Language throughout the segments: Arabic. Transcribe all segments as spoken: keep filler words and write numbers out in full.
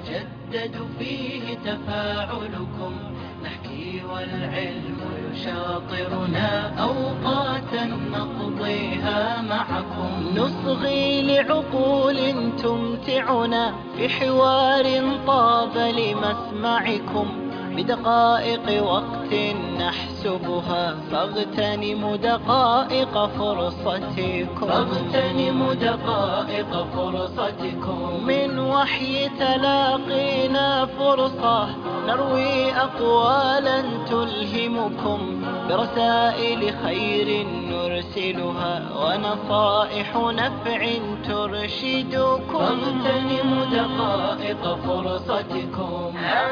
يتجدد فيه تفاعلكم، نحكي والعلم يشاطرنا أوقاتا نقضيها معكم، نصغي لعقول تمتعنا في حوار طاب لمسمعكم، بدقائق وقت نحسبها، فاغتنموا دقائق فرصتكم، فاغتنموا دقائق فرصتكم، من وحي تلاقينا فرصة نروي أقوالا تلهمكم، برسائل خير نرسلها ونصائح نفع ترشدكم، فاغتنموا دقائق فرصتكم.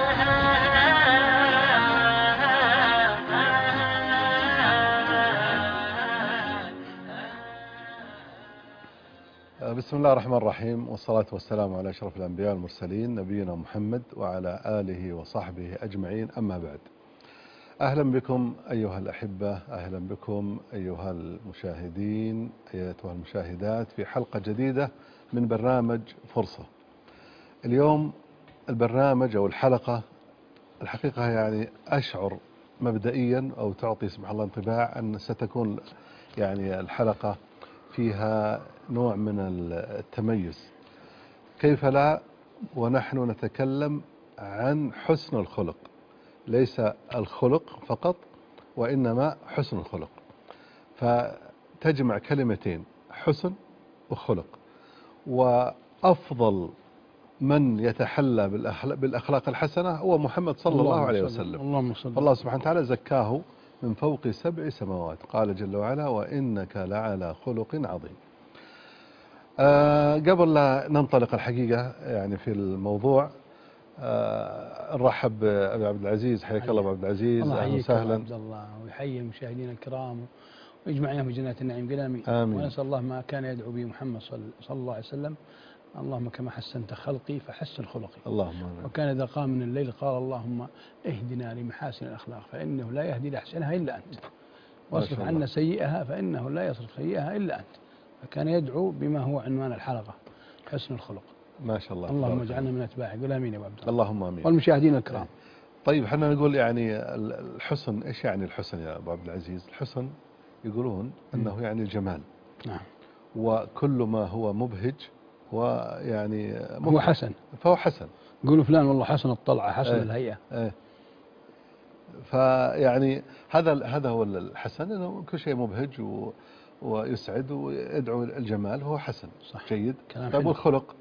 بسم الله الرحمن الرحيم، والصلاة والسلام على أشرف الأنبياء والمرسلين نبينا محمد وعلى آله وصحبه أجمعين، أما بعد. أهلا بكم أيها الأحبة، أهلا بكم أيها المشاهدين، أيتها المشاهدات في حلقة جديدة من برنامج فرصة. اليوم البرنامج أو الحلقة الحقيقة يعني أشعر مبدئيا أو تعطي سبحان الله انطباع أن ستكون يعني الحلقة فيها نوع من التميز، كيف لا ونحن نتكلم عن حسن الخلق، ليس الخلق فقط وإنما حسن الخلق، فتجمع كلمتين حسن وخلق. وأفضل من يتحلى بالأخلاق الحسنة هو محمد صلى الله عليه وسلم. الله سبحانه وتعالى زكاه من فوق سبع سماوات، قال جل وعلا: وإنك لعلى خلق عظيم. أه قبل لا ننطلق الحقيقة يعني في الموضوع، أه نرحب بأبي عبد العزيز. حياك الله أبو عبد العزيز، أهلا وسهلا. عبد الله ويحيي المشاهدين الكرام ويجمعنا في جنات النعيم بالآمين. ونسأل الله ما كان يدعو به محمد صلى الله عليه وسلم: اللهم كما حسنت خلقي فحسن خلقي. اللهم آمين. وكان إذا قام من الليل قال: اللهم اهدنا لمحاسن الأخلاق فإنه لا يهدي لأحسنها إلا أنت، واصرف عنا سيئها فإنه لا يصرف سيئها إلا أنت. فكان يدعو بما هو عنوان الحلقة: حسن الخلق. ما شاء الله. اللهم اجعلنا من أتباعك. قل آمين يا أبو عبد الله. اللهم آمين. والمشاهدين الكرام. طيب احنا نقول يعني الحسن، ايش يعني الحسن يا أبو عبد العزيز؟ الحسن يقولون أنه يعني الجمال. نعم. وكل ما هو مبهج ويعني هو حسن، فهو حسن. يقولوا فلان والله حسن الطلعة حسن ايه الهيئة. ايه. فيعني هذا هذا هو الحسن، انه كل شيء مبهج و ويسعد ويدعو الجمال، هو حسن. صح. جيد. طيب والخلق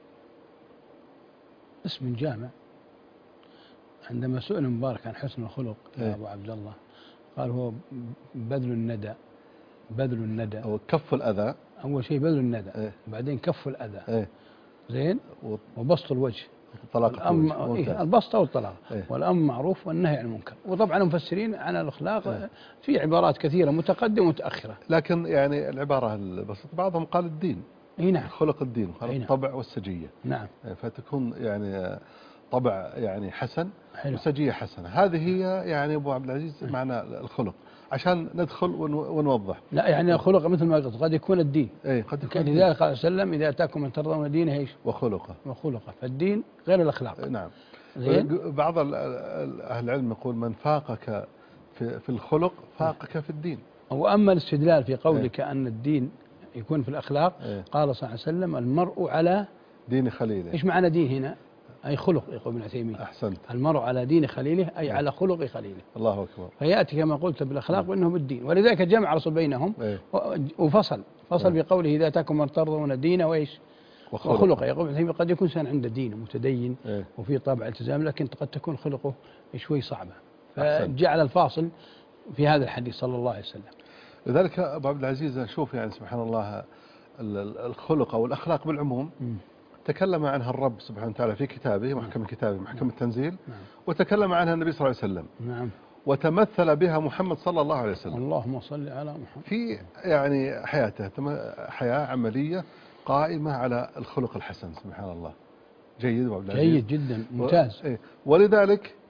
اسم جامع. عندما سئل مبارك عن حسن الخلق يا ايه؟ أبو عبد الله قال: هو بذل الندى. بذل الندى أو كف الأذى. أول شيء بذل الندى، ايه؟ وبعدين كف الأذى. ايه؟ زين. وبسط الوجه. طلاقة الوجه. إيه؟ البسط أو الطلاق. ايه؟ والأمر معروف والنهي عن المنكر. وطبعا المفسرين عن الأخلاق ايه؟ في عبارات كثيرة متقدمة ومتأخرة، لكن يعني العبارة البسيطة بعضهم قال الدين. اي نعم. خلق الدين، خلق نعم. الطبع والسجية. نعم. فتكون يعني طبع يعني حسن، حلو. وسجية حسنة. هذه هي يعني أبو عبد العزيز معنى الخلق، عشان ندخل ونوضح. لا يعني الخلق مثل ما قلت قد يكون الدين. اي قد يكون. لذلك قال وسلم: إذا أتاكم من ترضون دينه ايش؟ وخلقه. وخلقه. فالدين غير الأخلاق. نعم. زين؟ بعض أهل العلم يقول: من فاقك في في الخلق فاقك في الدين. وأما الاستدلال في قولك ايه؟ أن الدين يكون في الأخلاق، ايه؟ قال صلى الله عليه وسلم: المرء على دين خليله. ايش معنى دين هنا؟ أي خلق، يقول ابن عثيمين. أحسنت. المرء على دين خليله، أي ايه؟ على خلق خليله. الله أكبر. فيأتي كما قلت بالأخلاق وإنه بالدين، ولذلك جمع الرسول بينهم. ايه؟ وفصل فصل ايه؟ بقوله: إذا أتاكم من ترضون دينه وإيش؟ وخلقه. وخلقه. يقول ابن عثيمين: قد يكون إنسان عنده دين متدين ايه؟ وفي طابع التزام، لكن قد تكون خلقه شوي صعبة، فجعل الفاصل في هذا الحديث صلى الله عليه وسلم. لذلك أبو عبد العزيز نشوف يعني سبحان الله الخلق أو الأخلاق بالعموم م. تكلم عنها الرب سبحانه وتعالى في كتابه، محكم كتابه، محكم التنزيل. نعم. وتكلم عنها النبي صلى الله عليه وسلم. نعم. وتمثل بها محمد صلى الله عليه وسلم. اللهم صل على محمد. في يعني حياته حياة عملية قائمة على الخلق الحسن. سبحان الله. جيد أبو عبد العزيز. جيد جدا، ممتاز. و... ولذلك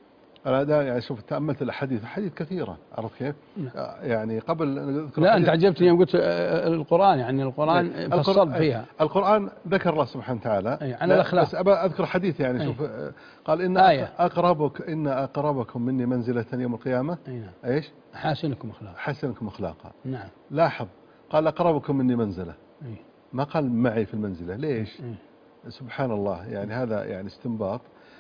أنا دا يعني شوف تأملت الأحاديث أحاديث كثيرة، عرفت كيف؟ نعم. يعني قبل نذكر لا أنت عجبتني يوم قلت القرآن، يعني القرآن فصل فيها. القرآن ذكر الله سبحانه وتعالى أي عن الأخلاق، بس أبى أذكر حديث يعني أي. شوف قال إن آية. أقربك إن أقربكم مني منزلة يوم القيامة أي نعم. إيش؟ حاسنكم أخلاقا. حسنكم أخلاقا. نعم. لاحظ قال أقربكم مني منزلة أي. ما قال معي في المنزلة. ليش؟ أي. سبحان الله، يعني هذا يعني استنباط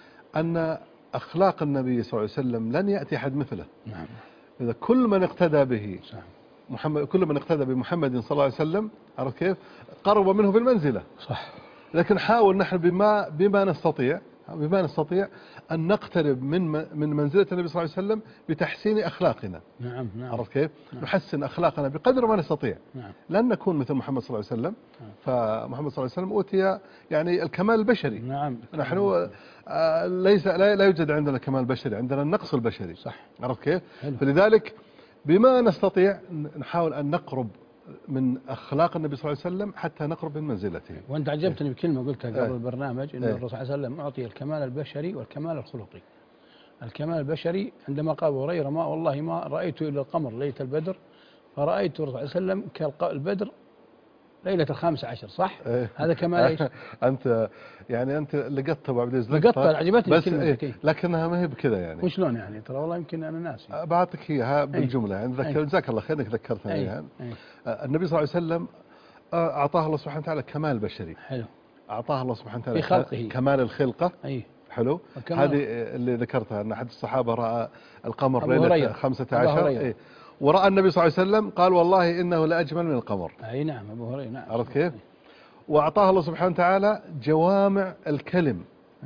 أن أخلاق النبي صلى الله عليه وسلم لن يأتي أحد مثله. نعم. إذا كل من اقتدى به صح. محمد، كل من اقتدى بمحمد صلى الله عليه وسلم، عرفت كيف؟ قرب منه بالمنزلة. صح. لكن حاول نحن بما بما نستطيع بما نستطيع أن نقترب من من منزلة النبي صلى الله عليه وسلم بتحسين أخلاقنا. نعم نعم. عرفت كيف؟ نعم. نحسن أخلاقنا بقدر ما نستطيع. نعم. لن نكون مثل محمد صلى الله عليه وسلم. نعم. فمحمد صلى الله عليه وسلم أوتي يعني الكمال البشري. نعم. نحن آه ليس لا, لا يوجد عندنا كمال بشري، عندنا النقص البشري. صح. عرفت كيف؟ حلو. فلذلك بما نستطيع نحاول أن نقرب من أخلاق النبي صلى الله عليه وسلم حتى نقرب من منزلته. وأنت عجبتني بكلمة قلتها قبل أيه. البرنامج، أن أيه. الرسول صلى الله عليه وسلم أعطي الكمال البشري والكمال الخلقي. الكمال البشري عندما قال أبو هريرة ما والله ما رأيت إلا القمر ليلة البدر فرأيت الرسول صلى الله عليه وسلم كالبدر ليلة الخامس عشر. صح؟ أيه. هذا كمال ايش؟ أنت يعني أنت لقطت أبو عبد العزيز لقطتها، عجبتني بس الكلمة. إيه. لكنها ما هي بكذا يعني. وشلون يعني؟ ترى والله يمكن أنا ناسي. بعطيك إياها بالجملة يعني. ذكر جزاك الله خير إنك ذكرتني إياها. النبي صلى الله عليه وسلم أعطاه الله سبحانه وتعالى كمال بشري. حلو. أعطاه الله سبحانه وتعالى في خلقه كمال الخلقة. أي. حلو. هذه اللي ذكرتها أن أحد الصحابة رأى القمر ليلة خمسة عشر إيه. ورأى النبي صلى الله عليه وسلم قال والله إنه لأجمل من القمر. أي نعم أبو هريرة. نعم. عرفت كيف؟ وأعطاه الله سبحانه وتعالى جوامع الكلم. أي.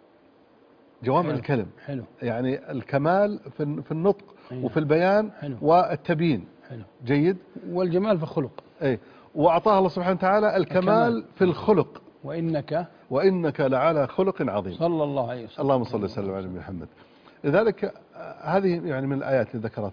جوامع حلو. الكلم. حلو. يعني الكمال في في النطق أي. وفي البيان حلو. والتبيين. حلو. جيد. والجمال في الخلق. أي. وأعطاه الله سبحانه وتعالى الكمال, الكمال في الخلق. وإنك وإنك لعلى خلق عظيم. صلى الله عليه وسلم. اللهم صل وسلم على محمد. لذلك هذه يعني من الآيات اللي ذكرت.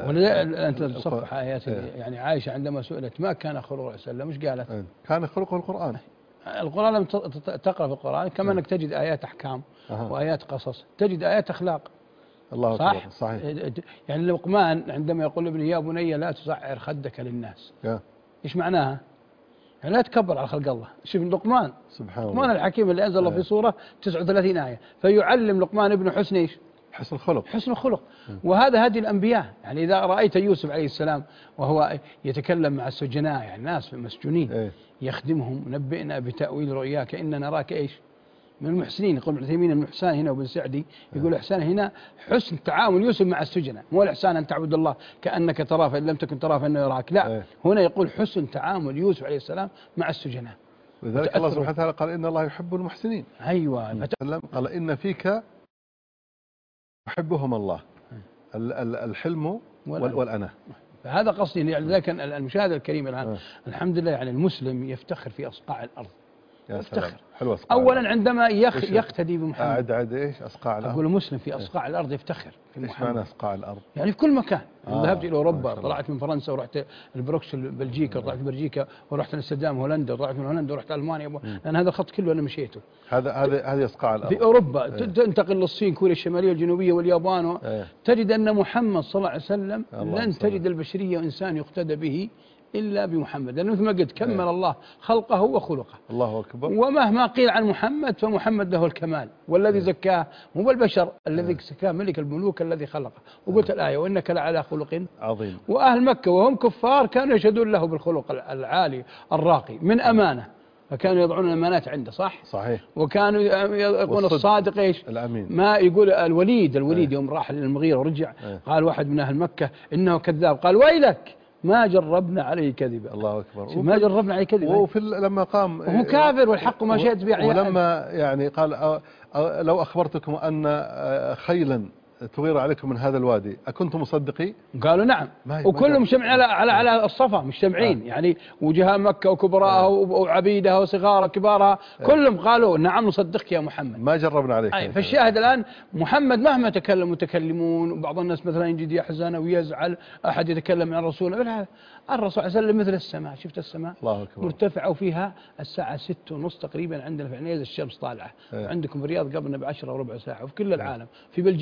أنت تصفح آيات يعني. عائشة عندما سئلت ما كان خلق الله عليه وسلم مش قالت؟ كان خلقه القرآن. القرآن لم تقرأ في القرآن كما أنك تجد آيات أحكام أه. وآيات قصص، تجد آيات أخلاق. الله صح؟ أكبر. صحيح. يعني لقمان عندما يقول لابنه يا بني لا تصعر خدك للناس. يا. إيش معناها؟ يعني لا تكبر على خلق الله. شوف لقمان سبحان الله، لقمان الحكيم اللي أنزل الله في سورة تسعة وثلاثين آية، فيعلم لقمان ابن حسن إيش؟ حسن الخلق. حسن الخلق. وهذا هدي الأنبياء. يعني إذا رأيت يوسف عليه السلام وهو يتكلم مع السجناء يعني ناس مسجونين إيه؟ يخدمهم نبئنا بتأويل رؤياك إننا نراك إيش؟ من المحسنين. يقول ابن عثيمين المحسان هنا وابن سعدي يقول الإحسان هنا حسن تعامل يوسف مع السجناء، مو الإحسان أن تعبد الله كأنك تراه فإن لم تكن تراه فإنه يراك، لا إيه؟ هنا يقول حسن تعامل يوسف عليه السلام مع السجناء. لذلك الله سبحانه وتعالى قال إن الله يحب المحسنين. أيوة. قال إن فيك يحبهم الله الحلم والأناة. فهذا قصدي. يعني ذلك المشاهد الكريم الآن أه. الحمد لله يعني المسلم يفتخر في أصقاع الأرض. يا سلام. حلوة. أولا عندما يخ يقتدي بمحمد. أعد أعد إيش أصقاع الأرض. أقول المسلم في أصقاع إيه؟ الأرض يفتخر في محمد. إيش معنى أصقاع الأرض؟ يعني في كل مكان. آه. ذهبت إلى أوروبا، طلعت من فرنسا ورحت البروكسل بلجيكا، طلعت بلجيكا ورحت لامستردام هولندا، وطلعت من هولندا ورحت ألمانيا، لأن هذا الخط كله أنا مشيته. هذا هذا هذه أصقاع الأرض. في أوروبا إيه؟ تنتقل للصين، كوريا الشمالية والجنوبية واليابان إيه؟ تجد أن محمد صلى الله عليه وسلم لن تجد البشرية إنسان يقتدى به إلا بمحمد، لأنه مثل ما قلت كمل أيه. الله خلقه وخلقه. الله أكبر. ومهما قيل عن محمد فمحمد له الكمال، والذي زكاه مو بالبشر، أيه. الذي زكاه ملك الملوك الذي خلقه. وقلت أيه. الآية وإنك لعلى خلق عظيم. وأهل مكة وهم كفار كانوا يشهدون له بالخلق العالي الراقي من أمانة، فكانوا يضعون الأمانات عنده. صح؟ صحيح. وكانوا يقول الصادق إيش؟ الأمين. ما يقول الوليد الوليد أيه. يوم راح للمغيرة ورجع أيه. قال واحد من أهل مكة إنه كذاب، قال ويلك ما جربنا عليه كذبا. الله أكبر. ما جربنا عليه كذبا. وفي لما قام وهو كافر والحق ما شهد به. ولما يعني قال لو أخبرتكم أن خيلا تغير عليكم من هذا الوادي أكنتم مصدقي؟ قالوا نعم. وكلهم مجتمعين على على على الصفا مجتمعين. آه. يعني وجهاء مكة وكبراءها آه. وعبيدها وصغارها وكبارها آه. كلهم قالوا نعم نصدقك يا محمد. ما جربنا عليك. أي فالشاهد الآن محمد مهما تكلم متكلمون، وبعض الناس مثلا يجد يحزن ويزعل أحد يتكلم عن الرسول، الرسول صلى الله عليه وسلم مثل السماء. شفت السماء الله أكبر. مرتفعة وفيها الساعة ست ونص تقريبا عندنا في عنيزة الشمس طالعة. آه. عندكم في الرياض قبلنا بعشرة وربع ساعة، وفي كل العالم في بلجيكا ذيك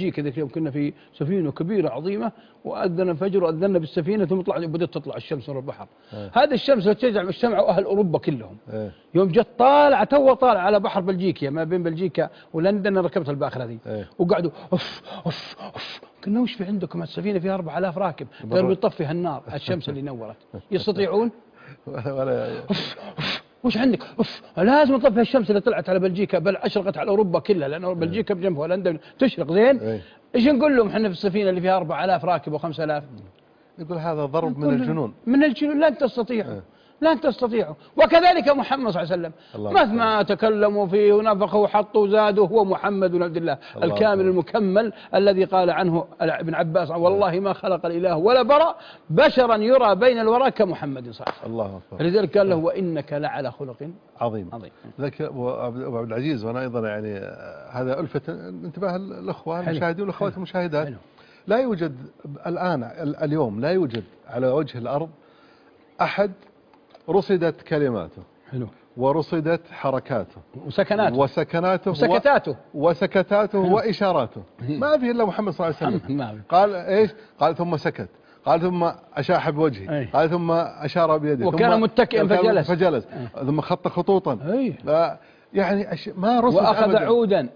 يوم كنا في سفينة كبيرة عظيمة وأذن الفجر وأذنا بالسفينة ثم طلع بدأت تطلع الشمس من البحر. إيه. هذه الشمس تجمع اجتمعوا أهل أوروبا كلهم. إيه. يوم جت طالعة تو طالع على بحر بلجيكا ما بين بلجيكا ولندن، ركبت الباخرة ذي. إيه. وقعدوا أف أف أف قلنا وش في عندكم السفينة فيها أربعة آلاف راكب قالوا بيطفي هالنار الشمس اللي نورت يستطيعون؟ ولا أف أف وش عندك؟ أف لازم نطفي الشمس اللي طلعت على بلجيكا بل أشرقت على أوروبا كلها لأن بلجيكا بجنبها هولندا تشرق زين. إيه. إيش نقول لهم احنا في السفينة اللي فيها أربعة آلاف راكب وخمسة آلاف؟ يقول هذا ضرب من الجنون. من الجنون لن تستطيعوا. إيه. لن تستطيعوا. وكذلك محمد صلى الله عليه وسلم مهما تكلموا فيه ونفخوا وحطوا وزادوا هو محمد بن عبد الله الكامل المكمل الذي قال عنه ابن عباس والله ما خلق الإله ولا برأ بشرا يرى بين الورى كمحمد صلى الله عليه وسلم. الله أكبر. لذلك قال له وإنك لعلى خلق عظيم. عظيم. ذاك أبو عبد العزيز وأنا أيضا يعني هذا ألفت انتباه الأخوة المشاهدين والأخوات المشاهدات. لا يوجد الآن اليوم لا يوجد على وجه الأرض أحد رصدت كلماته حلو ورصدت حركاته وسكناته وسكناته وسكتاته وسكتاته وإشاراته ما في إلا محمد صلى الله عليه وسلم. قال إيش؟ قال ثم سكت، قال ثم أشاح بوجهه، قال ثم أشار بيده، وكان متكئا فجلس فجلس ثم خط خطوطا. يعني ما رصد وأخذ أبداً. عودا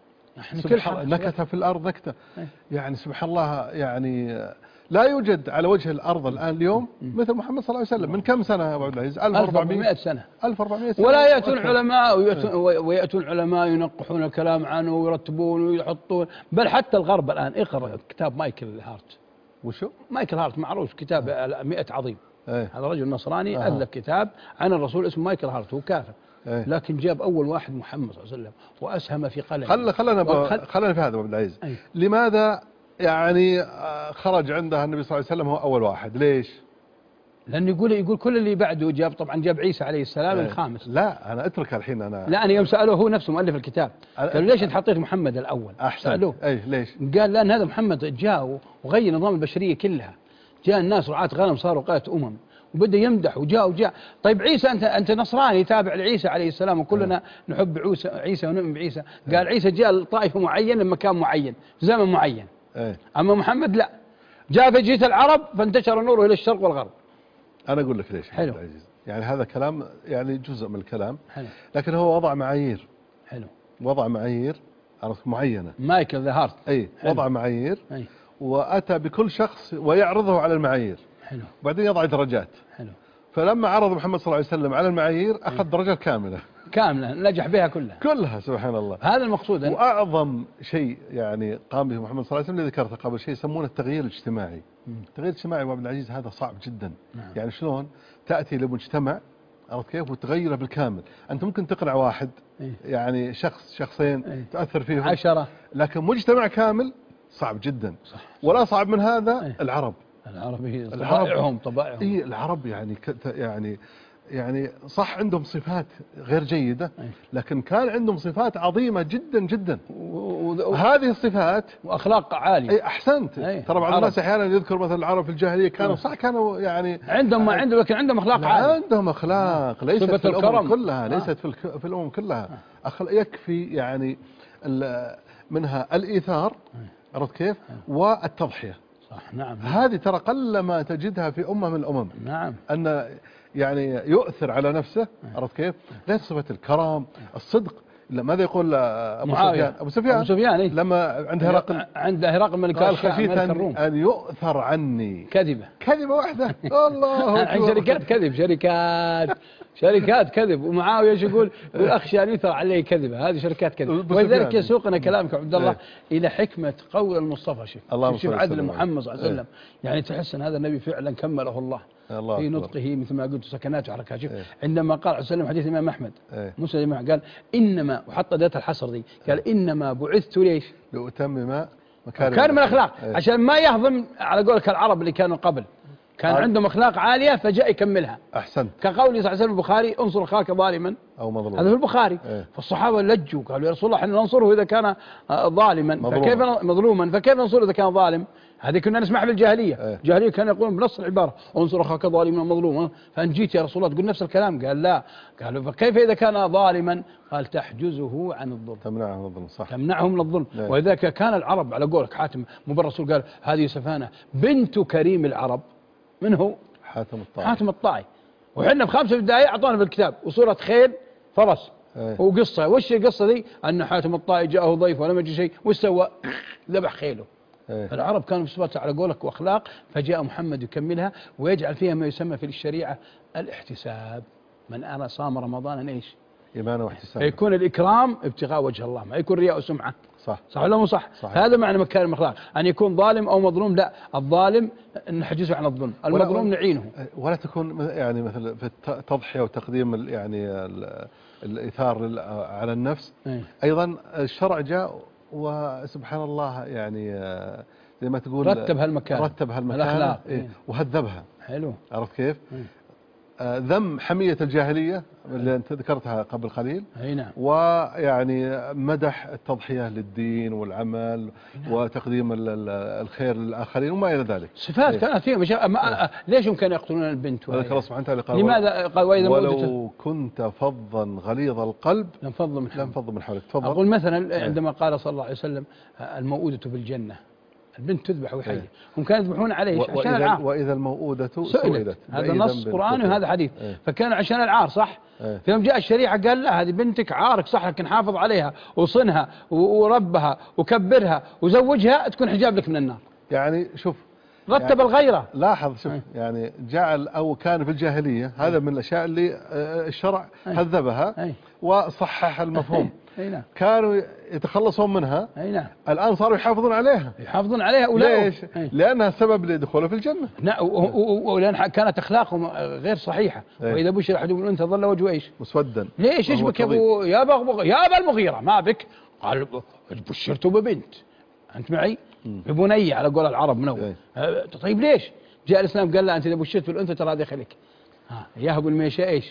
نكت في الأرض نكتة. يعني سبحان الله يعني لا يوجد على وجه الأرض الآن اليوم مثل محمد صلى الله عليه وسلم. من كم سنة يا أبو عبد العزيز؟ ألف وأربعمائة سنة. ألف وأربعمائة سنة. ولا يأتون العلماء ويأتون العلماء ينقحون الكلام عنه ويرتبون ويحطون. بل حتى الغرب الآن اقرأ كتاب مايكل هارت. وشو؟ مايكل هارت معروف كتاب مئة عظيم. ايه. هذا رجل نصراني آه. ألف كتاب عن الرسول اسمه مايكل هارت هو كافر. ايه. لكن جاب أول واحد محمد صلى الله عليه وسلم وأسهم في قلمه. خل خلنا وخل... خلنا في هذا أبو عبد العزيز. أيه. لماذا يعني خرج عنده النبي صلى الله عليه وسلم هو أول واحد؟ ليش؟ لأنه يقول يقول كل اللي بعده جاب طبعا جاب عيسى عليه السلام. ايه. الخامس. لا أنا أترك الحين أنا. لا أنا يوم سألوه هو نفسه مؤلف الكتاب قالوا ليش أنت حطيت محمد الأول؟ أحسن. سألوه. أي ليش؟ قال لأن هذا محمد جاء وغير نظام البشرية كلها. جاء الناس رعاة غنم صاروا قادة أمم وبدأ يمدح وجاء وجاء. طيب عيسى أنت أنت نصراني تابع لعيسى عليه السلام وكلنا نحب عيسى عيسى ونؤمن بعيسى. قال عيسى جاء لطائفة معين لمكان معين زمن معين. أي. أما محمد لا جاء في جيت العرب فانتشر نوره إلى الشرق والغرب. أنا أقول لك ليش. حلو. يعني هذا كلام يعني جزء من الكلام. حلو. لكن هو وضع معايير. حلو. وضع معايير معينة. مايكل ذا هارت. أي. وضع معايير. أي. وأتى بكل شخص ويعرضه على المعايير. حلو. وبعدين يضع درجات. حلو. فلما عرض محمد صلى الله عليه وسلم على المعايير أخذ درجات كاملة كاملة نجح بها كلها كلها سبحان الله. هذا المقصود. وأعظم شيء يعني قام به محمد صلى الله عليه وسلم اللي ذكرته قبل شيء يسمونه التغيير الاجتماعي. التغيير الاجتماعي وابن العزيز هذا صعب جدا. نعم. يعني شلون تأتي لمجتمع عرفت كيف وتغيره بالكامل. أنت ممكن تقنع واحد إيه؟ يعني شخص شخصين إيه؟ تأثر فيهم عشرة لكن مجتمع كامل صعب جدا. صح. ولا صعب من هذا. إيه؟ العرب العرب طبائعهم طبائعهم إيه العرب يعني يعني يعني صح عندهم صفات غير جيدة لكن كان عندهم صفات عظيمة جدا جدا وهذه الصفات وأخلاق عالية. أي أحسنت. أي. ترى بعض الناس أحيانا يذكر مثلا العرب في الجاهلية كانوا صح كانوا يعني عندهم ما عندهم لكن عندهم أخلاق عالية. عندهم أخلاق ليست في الأمم كلها ليست آه. في, في الأمم كلها. أخل يكفي يعني منها الإيثار عرفت كيف والتضحية. صح. نعم. هذه ترى قل ما تجدها في أمة من الأمم. نعم. أن يعني يؤثر على نفسه عرفت كيف؟ ليس صفة الكرم الصدق. ماذا يقول أبو سفيان؟ أبو سفيان, أبو سفيان إيه؟ لما عند هرقل عند هرقل ملك قال خشيت أن, أن يؤثر عني كذبة كذبة واحدة. الله شركات كذب شركات شركات كذب. ومعاوية ايش يقول؟ يقول اخشى ان يثر علي كذبه. هذه شركات كذب. ولذلك يسوقنا كلامك عبد الله الى حكمه قول المصطفى. شوف شوف عدل محمد صلى الله عليه وسلم. يعني تحس ان هذا النبي فعلا كمله الله في نطقه مثل ما قلت سكنات وحركات. شوف عندما قال عليه وسلم حديث الامام احمد مسلم قال انما وحط ذات الحصر دي قال انما بعثت ليش؟ لأتمم مكارم مكارم الاخلاق عشان ما يهضم على قولك العرب اللي كانوا قبل كان عندهم أخلاق عالية فجاء يكملها. أحسنت. كقول صلى الله عليه وسلم البخاري انصر أخاك ظالما أو مظلوما، هذا في البخاري. إيه؟ فالصحابة لجوا قالوا يا رسول الله احنا ننصره إذا كان ظالما مظلوما. فكيف مظلوما فكيف ننصره إذا كان ظالم؟ هذه كنا نسمعها في الجاهلية. إيه؟ الجاهلية كانوا يقولون بنص العبارة انصر أخاك ظالما مظلوما، فأن جيت يا رسول الله تقول نفس الكلام؟ قال لا. قالوا فكيف إذا كان ظالما؟ قال تحجزه عن الظلم، تمنعه من الظلم. صح، تمنعه من الظلم. إيه؟ ولذلك كان العرب على قولك حاتم مو الرسول قال هذه سفانة بنت كريم العرب. من هو؟ حاتم الطائي. حاتم الطائي. وحنا بخمسة بداية أعطونا في الكتاب وصورة خيل فرس. إيه؟ وقصة وش القصة دي؟ أن حاتم الطائي جاءه ضيف ولم يجد شيء وش سوى؟ ذبح خيله. إيه؟ العرب كانوا بصفات على قولك وأخلاق، فجاء محمد يكملها ويجعل فيها ما يسمى في الشريعة الاحتساب. من أنا صام رمضان إيش؟ إيمانا واحتسابا. يكون الإكرام ابتغاء وجه الله، ما يكون رياء وسمعة. صح، صح ولا مو صح؟ صحيح. هذا معنى مكارم الأخلاق، أن يكون ظالم أو مظلوم لا، الظالم نحجزه عن الظلم، المظلوم نعينه. ولا تكون يعني مثل في التضحية وتقديم ال يعني ال الإيثار على النفس. أي. أيضا الشرع جاء وسبحان الله يعني زي ما تقول رتب هالمكان، رتب هالمكان الأخلاق. إيه؟ وهذبها. حلو. عرفت كيف؟ أي. آه ذم حمية الجاهلية اللي أنت ذكرتها قبل قليل. أي نعم. ويعني مدح التضحية للدين والعمل نعم. وتقديم الخير للآخرين وما إلى ذلك. صفات إيه؟ كانت فيها مش... ما... ليش هم كانوا يقتلون البنت؟ ذلك الله سبحانه وتعالى قال لماذا قال وإذا ولو كنت فظا غليظ القلب لانفضوا من حولك. لانفضوا من حولك. تفضل. أقول مثلا عندما قال صلى الله عليه وسلم الموؤودة بالجنة، البنت تذبح وهي حية، هم كانوا يذبحون عليه عشان العار. وإذا الموؤودة سئلت, سئلت. هذا نص قرآني وهذا حديث. ايه؟ فكان عشان العار صح. ايه؟ فيوم جاء الشريعة قال لا هذه بنتك عارك صح، لكن حافظ عليها وصنها وربها وكبرها وزوجها تكون حجاب لك من النار. يعني شوف رتب يعني الغيرة. لاحظ شوف ايه؟ يعني جعل أو كان في الجاهلية هذا ايه؟ من الأشياء اللي الشرع ايه؟ هذبها ايه؟ وصحح المفهوم. اي نعم. كانوا يتخلصون منها. اي نعم. الآن صاروا يحافظون عليها. يحافظون عليها أولئك. ليش؟ ايه؟ لأنها سبب لدخوله في الجنة. نعم. ولأن كانت أخلاقهم غير صحيحة. ايه؟ وإذا بشر أحدهم بالأنثى ظل وجهه إيش؟ مسودا. ليش ايش بك يا ابو يا ابو يا ابا المغيرة ما بك؟ قال بشرت ببنت. أنت معي؟ ببنية على قول العرب من أول. ايه؟ طيب ليش؟ جاء الإسلام قال لا أنت إذا بشرت بالأنثى ترى هذا يخليك. ها يهب الميشاء إيش؟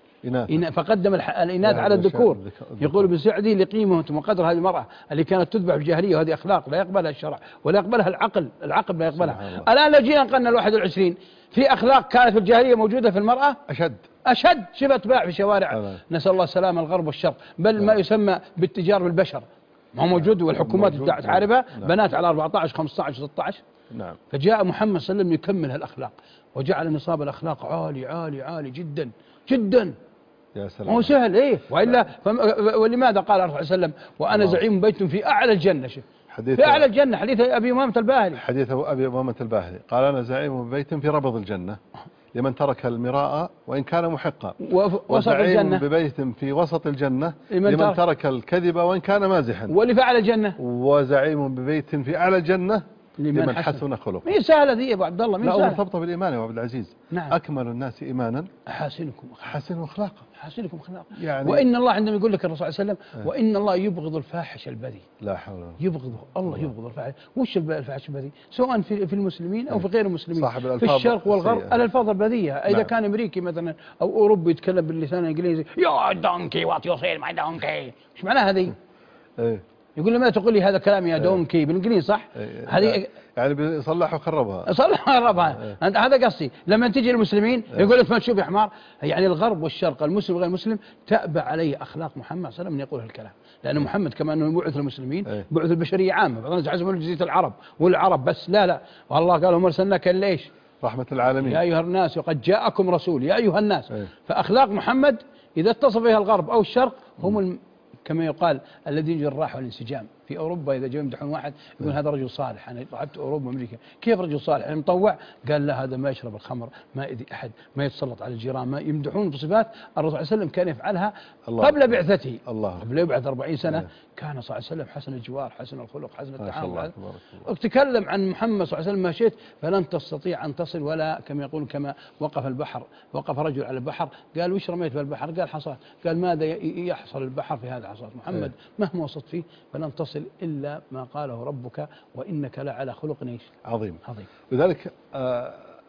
إناث. فقدم الإناث على الذكور. يقول بسعدي لقيمة وقدر هذه المرأة اللي كانت تذبح في الجاهلية، وهذه أخلاق لا يقبلها الشرع ولا يقبلها العقل، العقل لا يقبلها. الآن لو جينا نقلنا الواحد والعشرين في أخلاق كانت في الجاهلية موجودة في المرأة أشد أشد شبه تباع في شوارع. أه. نسأل الله السلامة الغرب والشرق، بل ما يسمى بالتجار بالبشر ما هو موجود، والحكومات تعرفها. بنات على أربعة عشر خمسة عشر ستة عشر. نعم. فجاء محمد صلى الله عليه وسلم يكمل هالأخلاق وجعل نصاب الأخلاق عالي عالي عالي جدا جدا. يا سلام. هو سهل ايه والا ولماذا قال الرسول صلى الله عليه وسلم وانا زعيم بيت في اعلى الجنه؟ شوف في اعلى الجنه، حديث ابي امامه الباهلي. حديث ابي امامه الباهلي قال انا زعيم بيت في ربض الجنه لمن ترك المراء وان كان محقا، وسط الجنه ببيت في وسط الجنه لمن, لمن ترك الكذب وان كان مازحا، واللي في اعلى الجنه وزعيم ببيت في اعلى الجنه لمن, لمن حسن خلقه. مين سهله ذي يا ابو عبد الله؟ مين سهله؟ لا مرتبطه بالايمان يا عبد العزيز. نعم. اكمل الناس ايمانا احاسنكم احسنوا اخلاقا. احاسنكم اخلاقا. يعني وان الله عندما يقول لك الرسول صلى الله عليه وسلم وان الله يبغض الفاحش البذيء. لا حول ولا قوه. يبغضه الله يبغض الفاحش. وش الفاحش البذيء؟ سواء في في المسلمين او في غير المسلمين، صاحب في الشرق والغرب. الالفاظ البذيئه. اذا نعم. كان امريكي مثلا او اوروبي يتكلم باللسان الانجليزي يا دونكي وات يو سي ماي دونكي، ايش معناها هذه؟ ايه يقول لي ما تقول لي هذا كلام يا دونكي بالانجليزي صح؟ هذه يعني بيصلحوا خربها. صلحوا خربها. انت هذا قصدي. لما تجي المسلمين يقول لك ما تشوف يا حمار، يعني الغرب والشرق المسلم وغير المسلم تأبى عليه اخلاق محمد صلى الله عليه وسلم ان يقول هالكلام، لان محمد كما انه بعث المسلمين بعث البشريه عامه، بعض الناس يحسبون جزيره العرب والعرب بس، لا لا، والله قال وما ارسلناك الا ايش؟ رحمه العالمين. يا ايها الناس وقد جاءكم رسول يا ايها الناس. فاخلاق محمد اذا اتصف بها الغرب او الشرق هم الم... كما يقال الذين يجوا الراحه والانسجام. في اوروبا اذا جاء يمدحون واحد يقول هذا رجل صالح، انا لعبت اوروبا وامريكا، كيف رجل صالح؟ يعني مطوع؟ قال لا هذا ما يشرب الخمر، ما يؤذي احد، ما يتسلط على الجيران، ما يمدحون بصفات الرسول صلى الله عليه وسلم كان يفعلها قبل بعثته. الله قبل يبعث أربعين سنة الله. كان صلى الله عليه وسلم حسن الجوار، حسن الخلق، حسن التعامل. الله. تكلم عن محمد صلى الله عليه وسلم ما شئت فلن تستطيع ان تصل، ولا كما يقول كما وقف البحر، وقف رجل على البحر قال وش رميت بالبحر؟ قال حصاه. قال ماذا يحصل البحر في هذا حصاه؟ محمد مهما وصلت فيه فلن تصل الا ما قاله ربك وانك لعلى خلق ايش؟ عظيم. عظيم. لذلك آه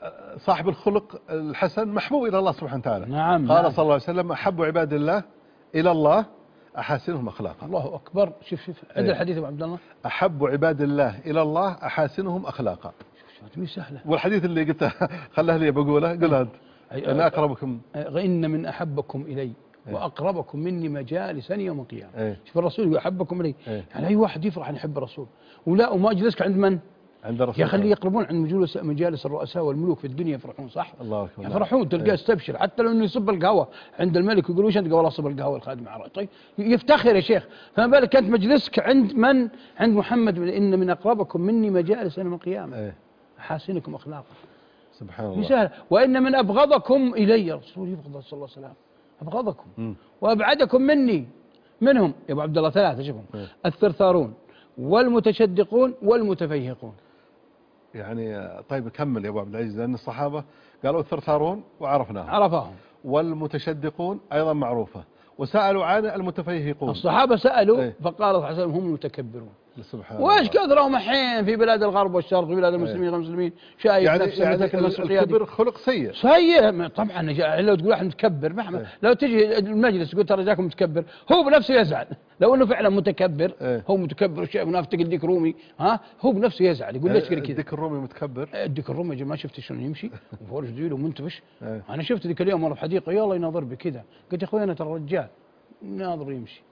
صاحب الخلق الحسن محبوب إلى الله سبحانه وتعالى. نعم. قال نعم. صلى الله عليه وسلم أحب عباد الله إلى الله أحاسنهم أخلاقا. الله أكبر. شوف شوف عند إيه. الحديث أبو عبد الله أحب عباد الله إلى الله أحاسنهم أخلاقا. شوف سهلة. والحديث اللي قلته خلاه لي بقوله قلها أنت. إن أقربكم إن من أحبكم إلي إيه. وأقربكم مني مجالسا يوم القيامة. إيه. شوف الرسول يقول أحبكم إلي. إيه. يعني أي واحد يفرح أن يحب الرسول ولا وما أجلسك عند من؟ عند الرسول. يا خليه يقربون عند مجالس مجالس الرؤساء والملوك في الدنيا يفرحون صح؟ الله أكبر. يفرحون تلقاه إيه. يستبشر حتى لو انه يصب القهوه عند الملك يقول وش انت؟ قال والله صب القهوه الخادم عراي. طيب يفتخر يا شيخ. فما بالك انت مجلسك عند من؟ عند محمد. ان من اقربكم مني مجالس يوم القيامه. إيه. احاسنكم اخلاقا. سبحان الله. مثال وان من ابغضكم الي الرسول يبغض صلى الله عليه وسلم ابغضكم مم. وابعدكم مني منهم يا ابو عبد الله ثلاثه شوفهم إيه. الثرثارون والمتشدقون والمتفيهقون. يعني طيب كمل يا أبو عبد العزيز، لأن الصحابة قالوا الثرثارون وعرفناهم، عرفهم. والمتشدقون أيضا معروفة، وسألوا عن المتفيهقون. الصحابة سألوا ايه؟ فقال صلى الله عليه وسلم هم المتكبرون. سبحان الله. وايش كثرهم الحين في بلاد الغرب والشرق في بلاد المسلمين غير المسلمين شايف يعني نفسه يعني مثل المسؤوليات. الكبر خلق سيء. سيء طبعا. لو تقول احد متكبر مهما ايه؟ لو تجي المجلس تقول ترى جاكم متكبر هو بنفسه يزعل. لو انه فعلا متكبر ايه؟ هو متكبر وشيء منافق الديك رومي ها هو بنفسه يزعل يقول ليش كذا. الديك الرومي متكبر. الديك الرومي ما شفت شلون يمشي وفوق جديد ومنتفش. ايه؟ انا شفت ذيك اليوم والله في حديقه يلا يناظر بكذا قلت يا اخوي انا ترى رجال ناظر يمشي.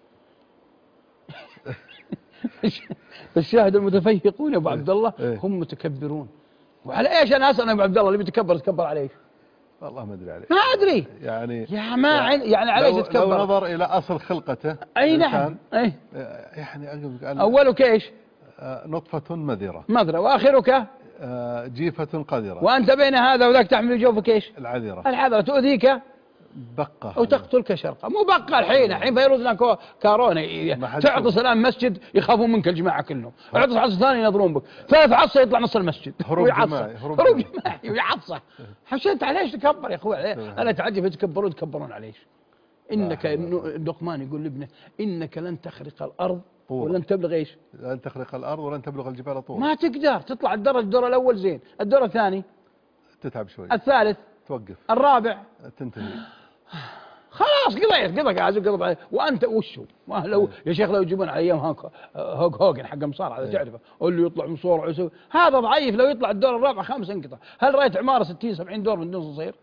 الشاهد المتفيهقون يا ابو عبد الله هم متكبرون. وعلى ايش انا اسال يا ابو عبد الله اللي بيتكبر يتكبر على ايش؟ والله ما ادري عليه. ما ادري يعني يا ما يعني, يعني على ايش يتكبر؟ لو نظر الى اصل خلقته اي نعم اي يعني اولك ايش؟ نطفة مذرة مذرة واخرك جيفة قذرة وانت بين هذا وذاك تحمل جوفك ايش؟ العذرة. العذرة تؤذيك بقة أو تقتلك شرقة. مو بقى الحين الحين فيروز لنا كورونا تعطس الآن مسجد يخافون منك الجماعة كلهم. عطس عطس ثاني ينظرون بك ثالث عطسة يطلع نص المسجد هروب جماعي هروب جماعي ويعطسه. حشان انت على ايش تكبر يا اخوي؟ انا تعجب يتكبرون يتكبرون على ايش؟ انك لقمان يقول لابنه انك لن تخرق الارض ولن تبلغ ايش؟ لن تخرق الارض ولن تبلغ الجبال طولا. ما تقدر تطلع الدرج الدور الاول زين، الدور الثاني تتعب شوي، الثالث توقف، الرابع تنتهي. خلاص قضيت قضى قاعد قضى عليه. وانت وشو لو يا شيخ لو يجيبون على ايام هوك هوك هوجن حق مصارعه هذا تعرفه اللي يطلع مصارع ويسوي هذا ضعيف لو يطلع الدور الرابع خامس انقطع. هل رايت عماره ستين سبعين دور من دون صغير؟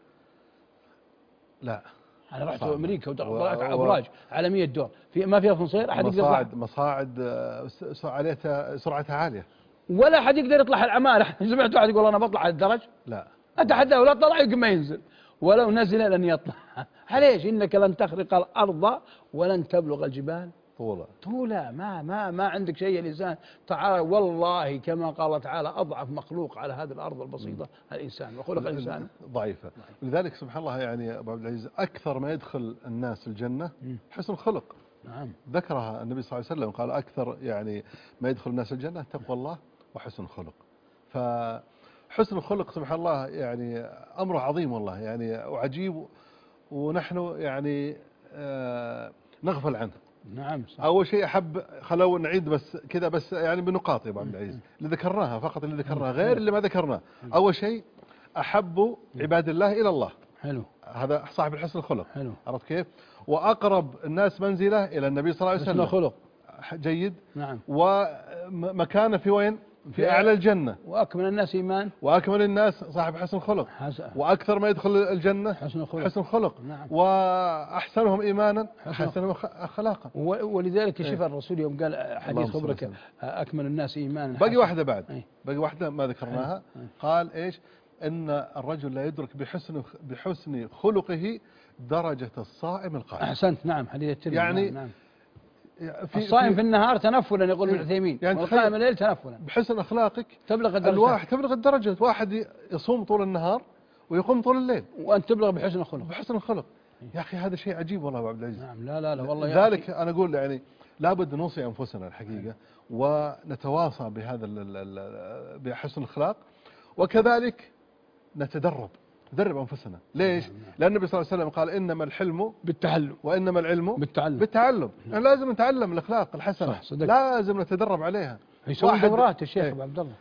لا انا رحت امريكا وطلعت ابراج على مية دور في ما فيها اسانسير احد يقدر مصاعد مصاعد عليها سرعتها عاليه ولا احد يقدر يطلع العماره. سمعت واحد يقول انا بطلع على الدرج لا اتحداه ولا طلع يمكن ما ينزل ولو نزل لن يطلع. ليش؟ انك لن تخرق الارض ولن تبلغ الجبال طولا طولا. ما ما ما عندك شيء. الانسان تعالى والله كما قال تعالى اضعف مخلوق على هذه الارض البسيطه الانسان وخلق الانسان ضعيفه. لذلك سبحان الله يعني ابو عبد العزيز اكثر ما يدخل الناس الجنه حسن الخلق. نعم ذكرها النبي صلى الله عليه وسلم قال اكثر يعني ما يدخل الناس الجنه تقوى الله وحسن الخلق. فحسن الخلق سبحان الله يعني امره عظيم والله يعني وعجيب ونحن يعني آه نغفل عنه. نعم صح. اول شيء احب خلو نعيد بس كذا بس يعني بنقاط يا ابو عبد العزيز اللي ذكرناها فقط اللي ذكرناها غير اللي ما ذكرناه. اول شيء احب عباد الله الى الله. حلو. هذا صاحب الحسن الخلق. حلو. عرفت كيف؟ واقرب الناس منزله الى النبي صلى الله عليه وسلم. حسن الخلق. جيد. نعم. ومكانه في وين؟ في اعلى الجنه. واكمل الناس ايمان. واكمل الناس صاحب حسن خلق. حسن. واكثر ما يدخل الجنه حسن الخلق. حسن الخلق. نعم. واحسنهم ايمانا احسنهم اخلاقا. ولذلك شوف الرسول يوم قال حديث خبرك اكمل الناس ايمانا. باقي واحده بعد. ايه؟ باقي واحده ما ذكرناها. ايه؟ قال ايش؟ ان الرجل لا يدرك بحسن بحسن خلقه درجه الصائم القائم. احسنت. نعم حديث الترمذي. يعني نعم. في الصائم في, في النهار تنفلا يقول ابن عثيمين يعني والقائم الليل تنفلا. بحسن اخلاقك تبلغ الدرجه. الواحد تبلغ الدرجه. واحد يصوم طول النهار ويقوم طول الليل وانت تبلغ بحسن الخلق. بحسن الخلق. يا اخي هذا شيء عجيب والله ابو عبد العزيز. نعم. لا لا لا والله. لذلك انا اقول يعني لابد نوصي انفسنا الحقيقه ونتواصى بهذا بحسن الاخلاق وكذلك نتدرب ندرب انفسنا. ليش؟ لان النبي صلى الله عليه وسلم قال انما الحلم بالتعلم وانما العلم بالتعلم. بالتعلم. يعني لازم نتعلم الاخلاق الحسنه. صح صدق. لازم نتدرب عليها. يسوي دورات يا شيخ ابو عبد الله.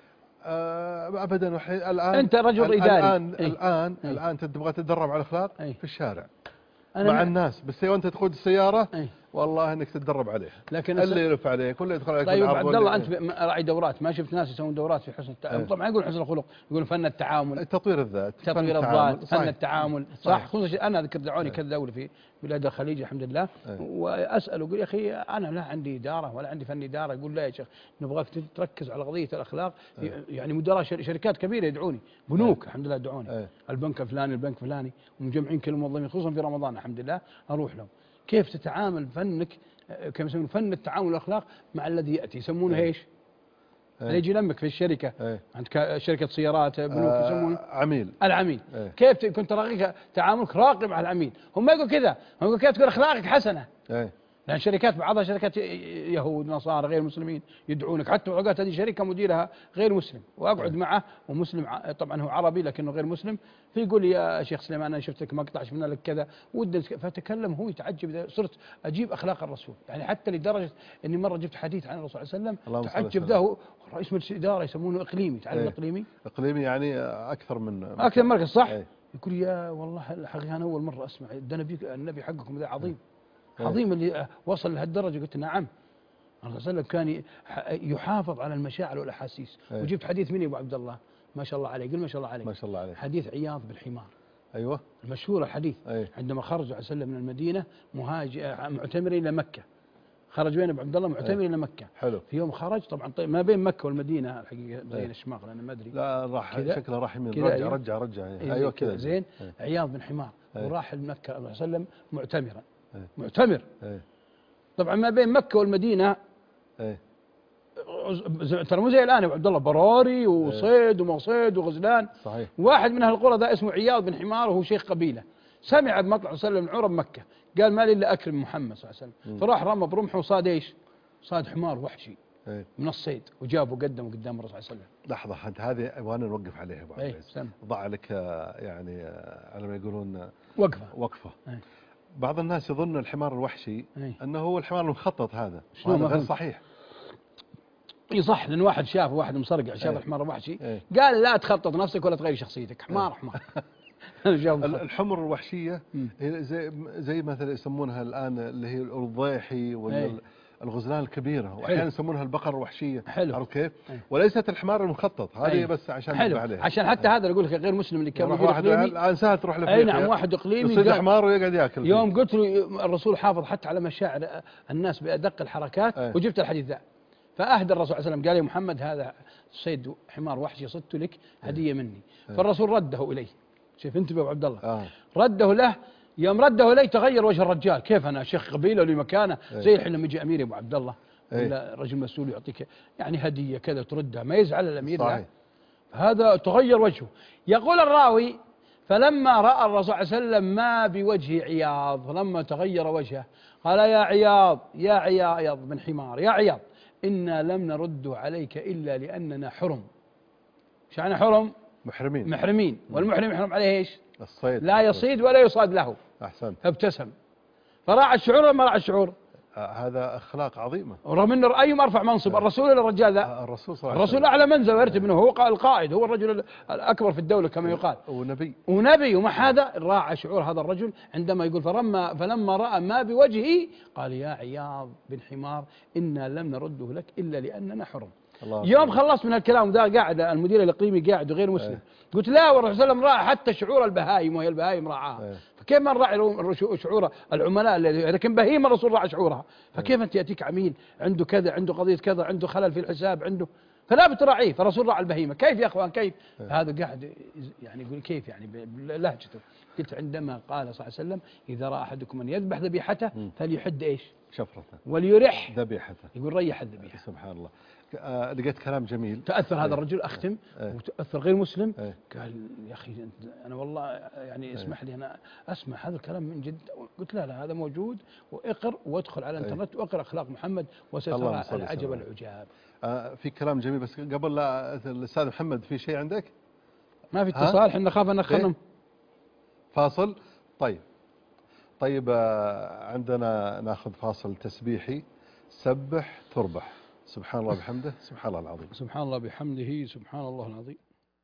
آه ابدا. الان انت رجل ال- اداري. الان أي. الان أي. الان انت تبغى تتدرب على الاخلاق أي. في الشارع أنا مع ما- الناس، بس وانت تقود السياره أي. والله انك تتدرب عليها، لكن اللي الس- يلف عليك واللي يدخل عليك طيب بالعرض عبد واللي- الله، انت ب- راعي دورات، ما شفت ناس يسوون دورات في حسن التعامل؟ أي. طبعا ما يقول حسن الخلق، يقول فن التعامل، تطوير الذات، فن تطوير التعامل. الذات، فن صحيح. التعامل، صح. صحيح. خصوصا انا اذكر دعوني أي. كذا دوله في بلاد الخليج الحمد لله، أي. واسال اقول يا اخي انا لا عندي اداره ولا عندي فن اداره، يقول لا يا شيخ نبغاك تركز على قضيه الاخلاق. أي. يعني مدراء شر- شركات كبيره يدعوني، بنوك الحمد لله يدعوني، أي. البنك الفلاني البنك الفلاني، ومجمعين كل الموظفين خصوصا في رمضان الحمد لله اروح لهم. كيف تتعامل فنك، كما يسمون فن التعامل والاخلاق مع الذي ياتي، يسمونه أي. ايش؟ أي. اللي يجي يلمك في الشركه، أي. عندك شركه سيارات بنوك آه يسمونه عميل. العميل. أي. كيف ت- كنت راقي تعاملك راقي مع العميل؟ هم ما يقول كذا، هم يقول كيف تكون اخلاقك حسنه. أي. لان شركات بعضها شركات ي- يهود نصارى غير مسلمين يدعونك، حتى اوقات هذه شركه مديرها غير مسلم واقعد أي. معه ومسلم، ع- طبعا هو عربي لكنه غير مسلم، فيقول لي يا شيخ سليمان انا شفت لك مقطع شفنا لك كذا ودي نسك- فتكلم هو يتعجب إذا صرت اجيب اخلاق الرسول، يعني حتى لدرجه اني مره جبت حديث عن الرسول صلى الله عليه اللهم وسلم صل تعجب وسلم. ذا هو رئيس مجلس اداره يسمونه اقليمي، تعرف أي. الاقليمي؟ اقليمي يعني اكثر من اكثر مركز صح؟ أي. يقول يا والله الحقيقه انا اول مره اسمع ده نبي النبي حقكم ذا عظيم. أي. عظيم اللي وصل لهالدرجه. قلت نعم. الرسول صلى الله عليه وسلم كان يحافظ على المشاعر والاحاسيس. أي. وجبت حديث من ابو عبد الله ما شاء الله عليه، قل ما شاء الله عليه، ما شاء الله عليه. حديث عياض بالحمار ايوه. المشهور الحديث. أي. عندما خرج عليه وسلم من المدينه مهاجر معتمرين الى مكه، خرج بين ابو عبد الله معتمر الى مكه. حلو. في يوم خرج طبعا طيب ما بين مكه والمدينه الحقيقه زي أي. الشماغ انا ما ادري. لا راح كذا. شكله راح يمين، كذا رجع أيوة. رجع رجع إيه ايوه كذا زين. أي. عياض بن حمار أي. وراح لمكه الرسول صلى الله عليه وسلم معتمرا. أي. معتمر. أي. طبعا ما بين مكه والمدينه أي. ترى مو زي الان يا ابو عبد الله، براري وصيد ومصيد وغزلان. صحيح. واحد من اهالقرى ذا اسمه عياض بن حمار وهو شيخ قبيله، سمع بمطلع صلى الله عليه وسلم من عرب مكه، قال ما لي الا اكرم محمد صلى الله عليه وسلم، فراح رمى برمحه وصاد ايش؟ صاد حمار وحشي أي. من الصيد وجابه قدمه قدام الرسول صلى الله عليه وسلم. لحظه انت هذه ابغانا نوقف عليها ابو عبد اي العزيز. سم ضع لك آه، يعني آه، على ما يقولون آه، وقفه. وقفه. أي. بعض الناس يظن الحمار الوحشي أي. انه هو الحمار المخطط هذا، شلون وهذا ما غير فهمت؟ صحيح. اي صح، لان واحد شاف واحد مسرقع شاف أي. الحمار الوحشي أي. قال لا تخطط نفسك ولا تغير شخصيتك، حمار حمار. شاف ال- مخطط. الحمر الوحشيه مم. هي زي زي مثلا يسمونها الان اللي هي الضيحي ولا أي. ال- الغزلان الكبيره، واحيانا يسمونها البقر الوحشيه. حلو. عرفت كيف؟ أي. وليست الحمار المخطط، هذه أي. بس عشان حلو ننبه عليها. عشان حتى هذا يقول لك غير مسلم اللي كان يروح مدير واحد اقليمي. الان سهل تروح اي لافريقيا نعم، واحد اقليمي يصيد قال- حمار ويقعد ياكل فيه. يوم قلت له الرسول حافظ حتى على مشاعر الناس بأدق الحركات. أي. وجبت الحديث ذا، فأهدى الرسول صلى الله عليه وسلم قال يا محمد هذا صيد حمار وحشي صدت لك هدية مني. فالرسول رده إليه. شوف انتبه أبو عبد الله. آه. رده له، يوم رده إليه تغير وجه الرجال، كيف أنا شيخ قبيلة ولي مكانه زي الحين لما يجي أمير يا أبو عبد الله أي. ولا رجل مسؤول يعطيك يعني هدية كذا تردها، ما يزعل الأمير. لا. صحيح. هذا تغير وجهه. يقول الراوي فلما رأى الرسول صلى الله عليه وسلم ما بوجه عياض، فلما تغير وجهه قال يا عياض يا عياض بن حمار يا عياض إنا لم نرد عليك إلا لأننا حرم. ايش يعني حرم؟ محرمين. محرمين، والمحرم يحرم عليه ايش؟ الصيد. لا يصيد ولا يصاد له. احسنت. فابتسم. فراعى الشعور ولا ما راعى الشعور؟ آه هذا اخلاق عظيمه. ورغم انه ايهم ارفع منصب، الرسول ولا الرجال ذا؟ آه الرسول صلى الله عليه وسلم. الرسول اعلى منزل ويرتب منه، هو القائد، هو الرجل الاكبر في الدوله كما يقال. ونبي. ونبي، ومع هذا راعى شعور هذا الرجل عندما يقول فلما فلما راى ما بوجهه قال يا عياض بن حمار انا لم نرده لك الا لاننا حرم. الله يوم خلصت من الكلام ذا قاعد المدير الاقليمي قاعد وغير مسلم. أيه. قلت لا، والرسول صلى الله عليه وسلم راعى حتى شعور البهائم وهي البهائم راعاها. أيه. فكيف ما نراعي شعور العملاء الذي لكن بهيمه الرسول راعى شعورها. فكيف انت ياتيك عميل عنده كذا، عنده قضيه كذا، عنده خلل في الحساب، عنده فلا بتراعيه، فالرسول راعى البهيمه. كيف يا اخوان كيف؟ أيه. هذا قاعد يعني يقول كيف يعني بلهجته. قلت عندما قال صلى الله عليه وسلم اذا راى احدكم ان يذبح ذبيحته فليحد ايش؟ شفرته. وليرح ذبيحته. يقول ريح الذبيحه. سبحان الله. آه لقيت كلام جميل. تأثر هذا أيه. الرجل أختم. أيه. وتأثر غير مسلم. أيه. قال يا أخي أنت أنا والله يعني اسمح لي أنا أسمع هذا الكلام من جد. قلت لا لا هذا موجود، وأقر وادخل على الإنترنت وأقرأ أخلاق محمد وسترى العجب العجاب. آه في كلام جميل، بس قبل لا الأستاذ محمد في شيء عندك؟ ما في اتصال، احنا نخاف أن نخنم. فاصل. طيب طيب آه عندنا ناخذ فاصل تسبيحي. سبح تربح. سبحان الله بحمده سبحان الله العظيم. سبحان الله بحمده سبحان الله العظيم.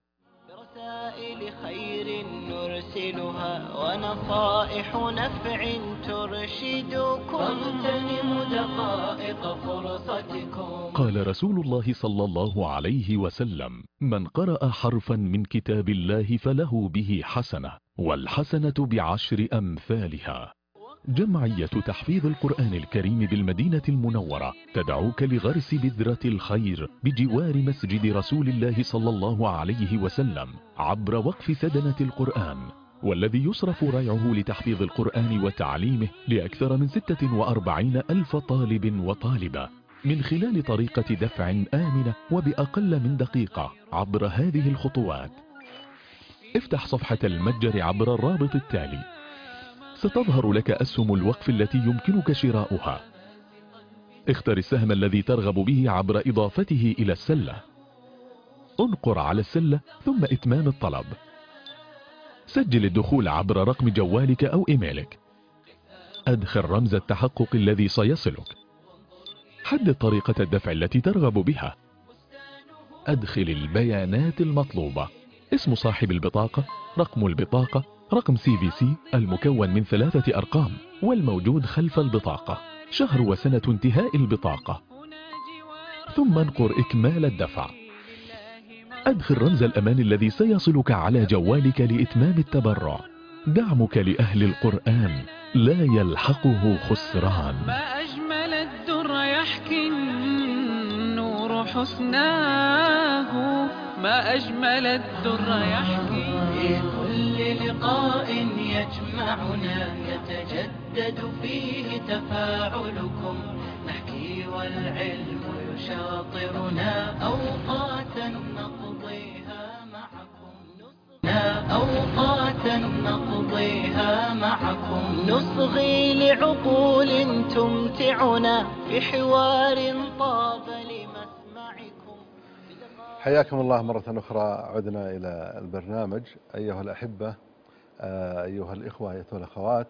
برسائل خير نرسلها ونصائح نفع ترشدكم، فاغتنموا دقائق فرصتكم. قال رسول الله صلى الله عليه وسلم: من قرأ حرفا من كتاب الله فله به حسنة، والحسنة بعشر أمثالها. جمعية تحفيظ القرآن الكريم بالمدينة المنورة تدعوك لغرس بذرة الخير بجوار مسجد رسول الله صلى الله عليه وسلم عبر وقف سدنة القرآن، والذي يصرف ريعه لتحفيظ القرآن وتعليمه لأكثر من ستة وأربعين ألف طالب وطالبة، من خلال طريقة دفع آمنة وبأقل من دقيقة عبر هذه الخطوات. افتح صفحة المتجر عبر الرابط التالي، ستظهر لك أسهم الوقف التي يمكنك شراؤها. اختر السهم الذي ترغب به عبر إضافته إلى السلة. انقر على السلة ثم إتمام الطلب. سجل الدخول عبر رقم جوالك أو إيميلك. أدخل رمز التحقق الذي سيصلك. حدد طريقة الدفع التي ترغب بها. أدخل البيانات المطلوبة: اسم صاحب البطاقة، رقم البطاقة، رقم سي في سي المكون من ثلاثة أرقام والموجود خلف البطاقة، شهر وسنة انتهاء البطاقة، ثم انقر إكمال الدفع. أدخل رمز الأمان الذي سيصلك على جوالك لإتمام التبرع. دعمك لأهل القرآن لا يلحقه خسران. ما أجمل الدر يحكي النور حسناه، ما أجمل الدر يحكي. في كل لقاء يجمعنا يتجدد فيه تفاعلكم، نحكي والعلم يشاطرنا أوقاتا نقضيها معكم. أوقاتا نقضيها معكم، نصغي لعقول تمتعنا في حوار طاب لمسمعكم. حياكم الله مرة أخرى. عدنا إلى البرنامج أيها الأحبة، أيها الإخوة، أيها الأخوات.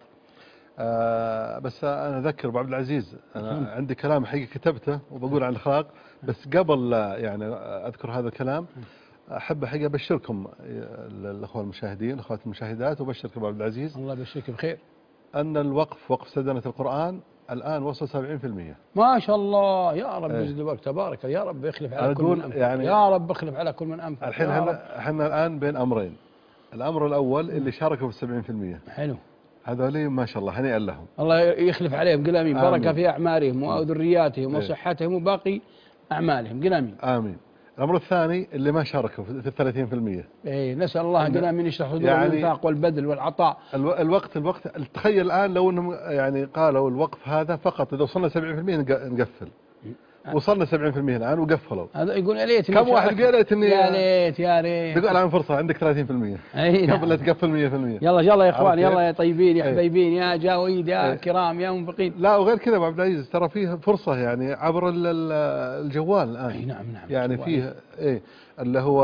بس أنا أذكر أبو عبد العزيز، أنا عندي كلام حقيقي كتبته وبقول عن الأخلاق، بس قبل يعني أذكر هذا الكلام أحب حقيقة أبشركم الأخوة المشاهدين، الأخوات المشاهدات، وبشرك أبو عبد العزيز الله يبشرك بخير أن الوقف وقف سدنة القرآن الآن وصل سبعين بالمئة. ما شاء الله. يا رب يزيد الوقت تبارك، يا رب يخلف على كل من أنفق، يعني يا رب يخلف على كل من أنفق. الحين احنا الآن بين أمرين. الأمر الأول اللي شاركوا في السبعين بالمئة، حلو، هذولي ما شاء الله هنيئا لهم، الله يخلف عليهم، قل آمين. بركة في أعمارهم وذرياتهم وصحتهم وباقي أعمالهم، قل آمين. آمين. الأمر الثاني اللي ما شاركوا في الثلاثين بالمئة، إيه نسأل الله قل آمين يشرح صدورهم يعني الإنفاق والبذل والعطاء. الوقت الوقت تخيل الآن لو انهم يعني قالوا الوقف هذا فقط إذا وصلنا سبعين بالمئة نقفل. وصلنا سبعين بالمئة الآن وقفلوا. هذا يقول يا ليت كم واحد قال ليت يا ليت يا ريت. يقول الآن فرصة عندك ثلاثين بالمئة قبل لا تقفل مئة بالمئة. يلا يلا يا إخوان، يلا يا طيبين يا حبيبين يا جاويد يا كرام يا منفقين. لا وغير كذا أبو عبد العزيز ترى فيه فرصة يعني عبر الجوال الآن. أي نعم نعم. يعني فيه إيه اللي هو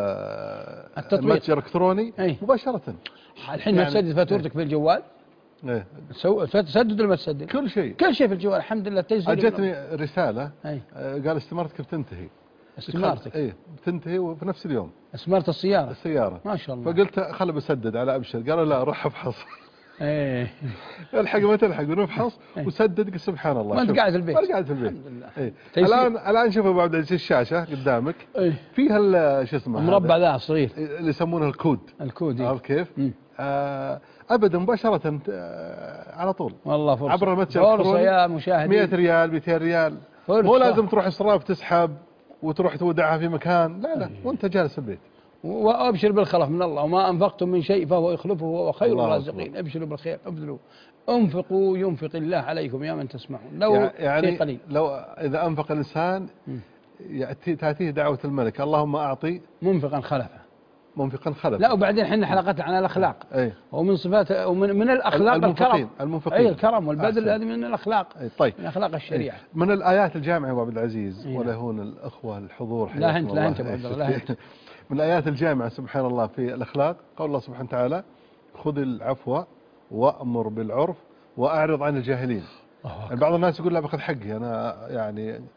التطبيق المتجر الإلكتروني مباشرة. الحين ما تسدد فاتورتك في الجوال. ايه سو تسدد ولا ما تسدد؟ كل شيء كل شيء في الجوال الحمد لله. تسجيل. اجتني رساله أي. قال استمارتك بتنتهي. استمارتك ايه بتنتهي وفي نفس اليوم. استمارة السياره السياره ما شاء الله. فقلت خل بسدد على ابشر، قالوا لا روح افحص. ايه الحق ما تلحق ونفحص وسدد. سبحان الله. ما انت قاعد في البيت. ما قاعد في البيت الحمد لله. ايه. الان الان شوف ابو عبد العزيز الشاشه قدامك. ايه. فيها شو اسمه المربع ذا صغير اللي يسمونه الكود. الكود إيه؟ عارف كيف؟ آه ابدا مباشره آه على طول والله فرصه عبر المتجر فرصه يا مشاهدين. مئة ريال مئتين ريال فرصة. مو لازم تروح اسراف تسحب وتروح تودعها في مكان، لا لا. أيه. وانت جالس في البيت. وابشر بالخلف من الله، وما انفقتم من شيء فهو يخلفه وهو خير الرازقين. ابشروا بالخير، ابذلوا، انفقوا ينفق الله عليكم يا من تسمعون. لو يعني شيء قليل، لو اذا انفق الانسان ياتي تاتيه دعوه الملك اللهم اعطي منفقا خلفه. منفقا خلفه. لا وبعدين احنا حلقتنا عن الاخلاق. أي. ومن صفات ومن من الاخلاق الكرم. المنفقين اي الكرم والبذل، هذه من الاخلاق. أي. طيب من اخلاق الشريعه. أي. من الايات الجامعه ابو عبد العزيز ولا هون الاخوه الحضور. لا انت لا انت لا انت. من الايات الجامعه سبحان الله في الاخلاق قول الله سبحانه وتعالى خذ العفو وامر بالعرف واعرض عن الجاهلين. يعني بعض الناس يقول لا باخذ حقي انا يعني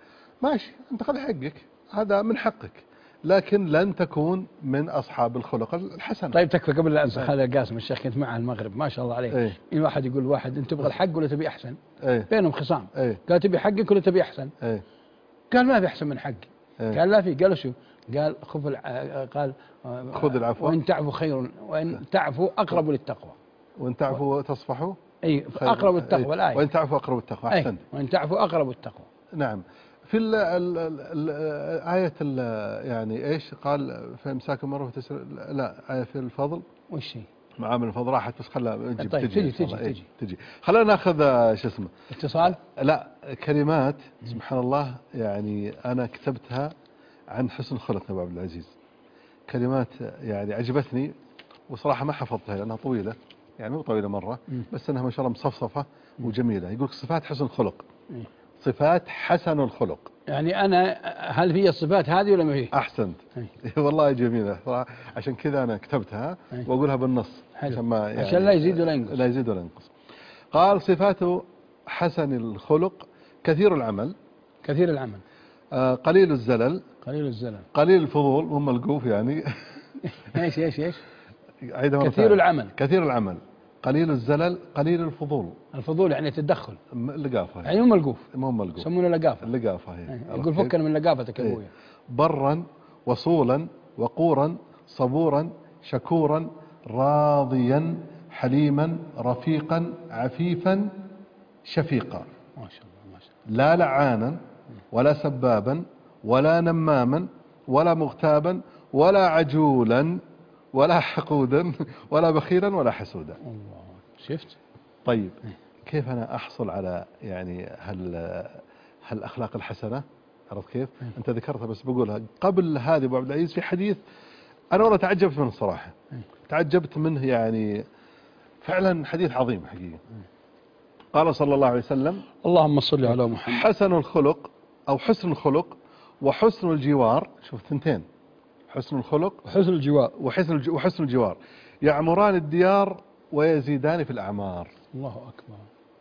ماشي أنت خذ حقك، هذا من حقك، لكن لن تكون من أصحاب الخلق الحسن. طيب تكفى قبل لا أنسى، هذا قاسم الشيخ كنت معه المغرب ما شاء الله عليه. ايه؟ إن واحد يقول واحد أنت تبغى الحق ولا تبي أحسن؟ ايه؟ بينهم خصام. ايه؟ قال تبي حقك ولا تبي أحسن؟ ايه؟ قال ما في أحسن من حقي. ايه؟ قال لا في. قالوا شو؟ قال خذ الع... قال خذ العفو وإن تعفو خير وإن تعفو أقرب للتقوى. وإن تعفو تصفحوا أي خير. أقرب التقوى. ايه؟ الآية وإن تعفو أقرب التقوى. أحسنت. وإن تعفو أقرب التقوى. نعم. في ال ال ال آية ال يعني إيش قال في إمساك مرة وتسر، لا آية في الفضل وش هي؟ معامل الفضل راحت، بس خلها نجيب. طيب تجي تجي تجي إيه؟ تجي تجي خلينا ناخذ شو اسمه اتصال. لا كلمات سبحان الله، يعني أنا كتبتها عن حسن خلق أبو عبد العزيز، كلمات يعني عجبتني وصراحة ما حفظتها لأنها طويلة، يعني مو طويلة مرة، بس أنها ما شاء الله مصفصفة وجميلة. يقول صفات حسن خلق، صفات حسن الخلق. يعني أنا هل في الصفات هذه ولا ما فيه؟ أحسنت. والله جميلة صراحة، عشان كذا أنا كتبتها وأقولها بالنص عشان ما يعني عشان لا يزيد ولا ينقص. لا يزيد ولا ينقص. قال صفاته حسن الخلق كثير العمل. كثير العمل. آه قليل الزلل. قليل الزلل. قليل الفضول، هم القوف يعني. ايش ايش ايش؟ كثير العمل. كثير العمل. قليل الزلل. قليل الفضول. الفضول يعني التدخل. اللقافة يعني هم القوف. هم القوف. يسمونه لقافة. اللقافة هي. يقول فكنا من لقافتك يا ابويا. برا وصولا وقورا صبورا شكورا راضيا حليما رفيقا عفيفا شفيقا. ما شاء الله ما شاء الله. لا لعانا ولا سبابا ولا نماما ولا مغتابا ولا عجولا ولا حقودا ولا بخيلا ولا حسودا. الله. شفت؟ طيب كيف أنا أحصل على يعني هال هالأخلاق الحسنة؟ عرفت كيف؟ أنت ذكرتها بس بقولها قبل هذه أبو عبد العزيز في حديث أنا والله تعجبت منه الصراحة، تعجبت منه يعني فعلا حديث عظيم حقيقة. قال صلى الله عليه وسلم اللهم صل على محمد. حسن الخلق أو حسن الخلق وحسن الجوار، شوف ثنتين، حسن الخلق وحسن الجوار وحسن وحسن الجوار يعمران الديار ويزيدان في الأعمار. الله أكبر.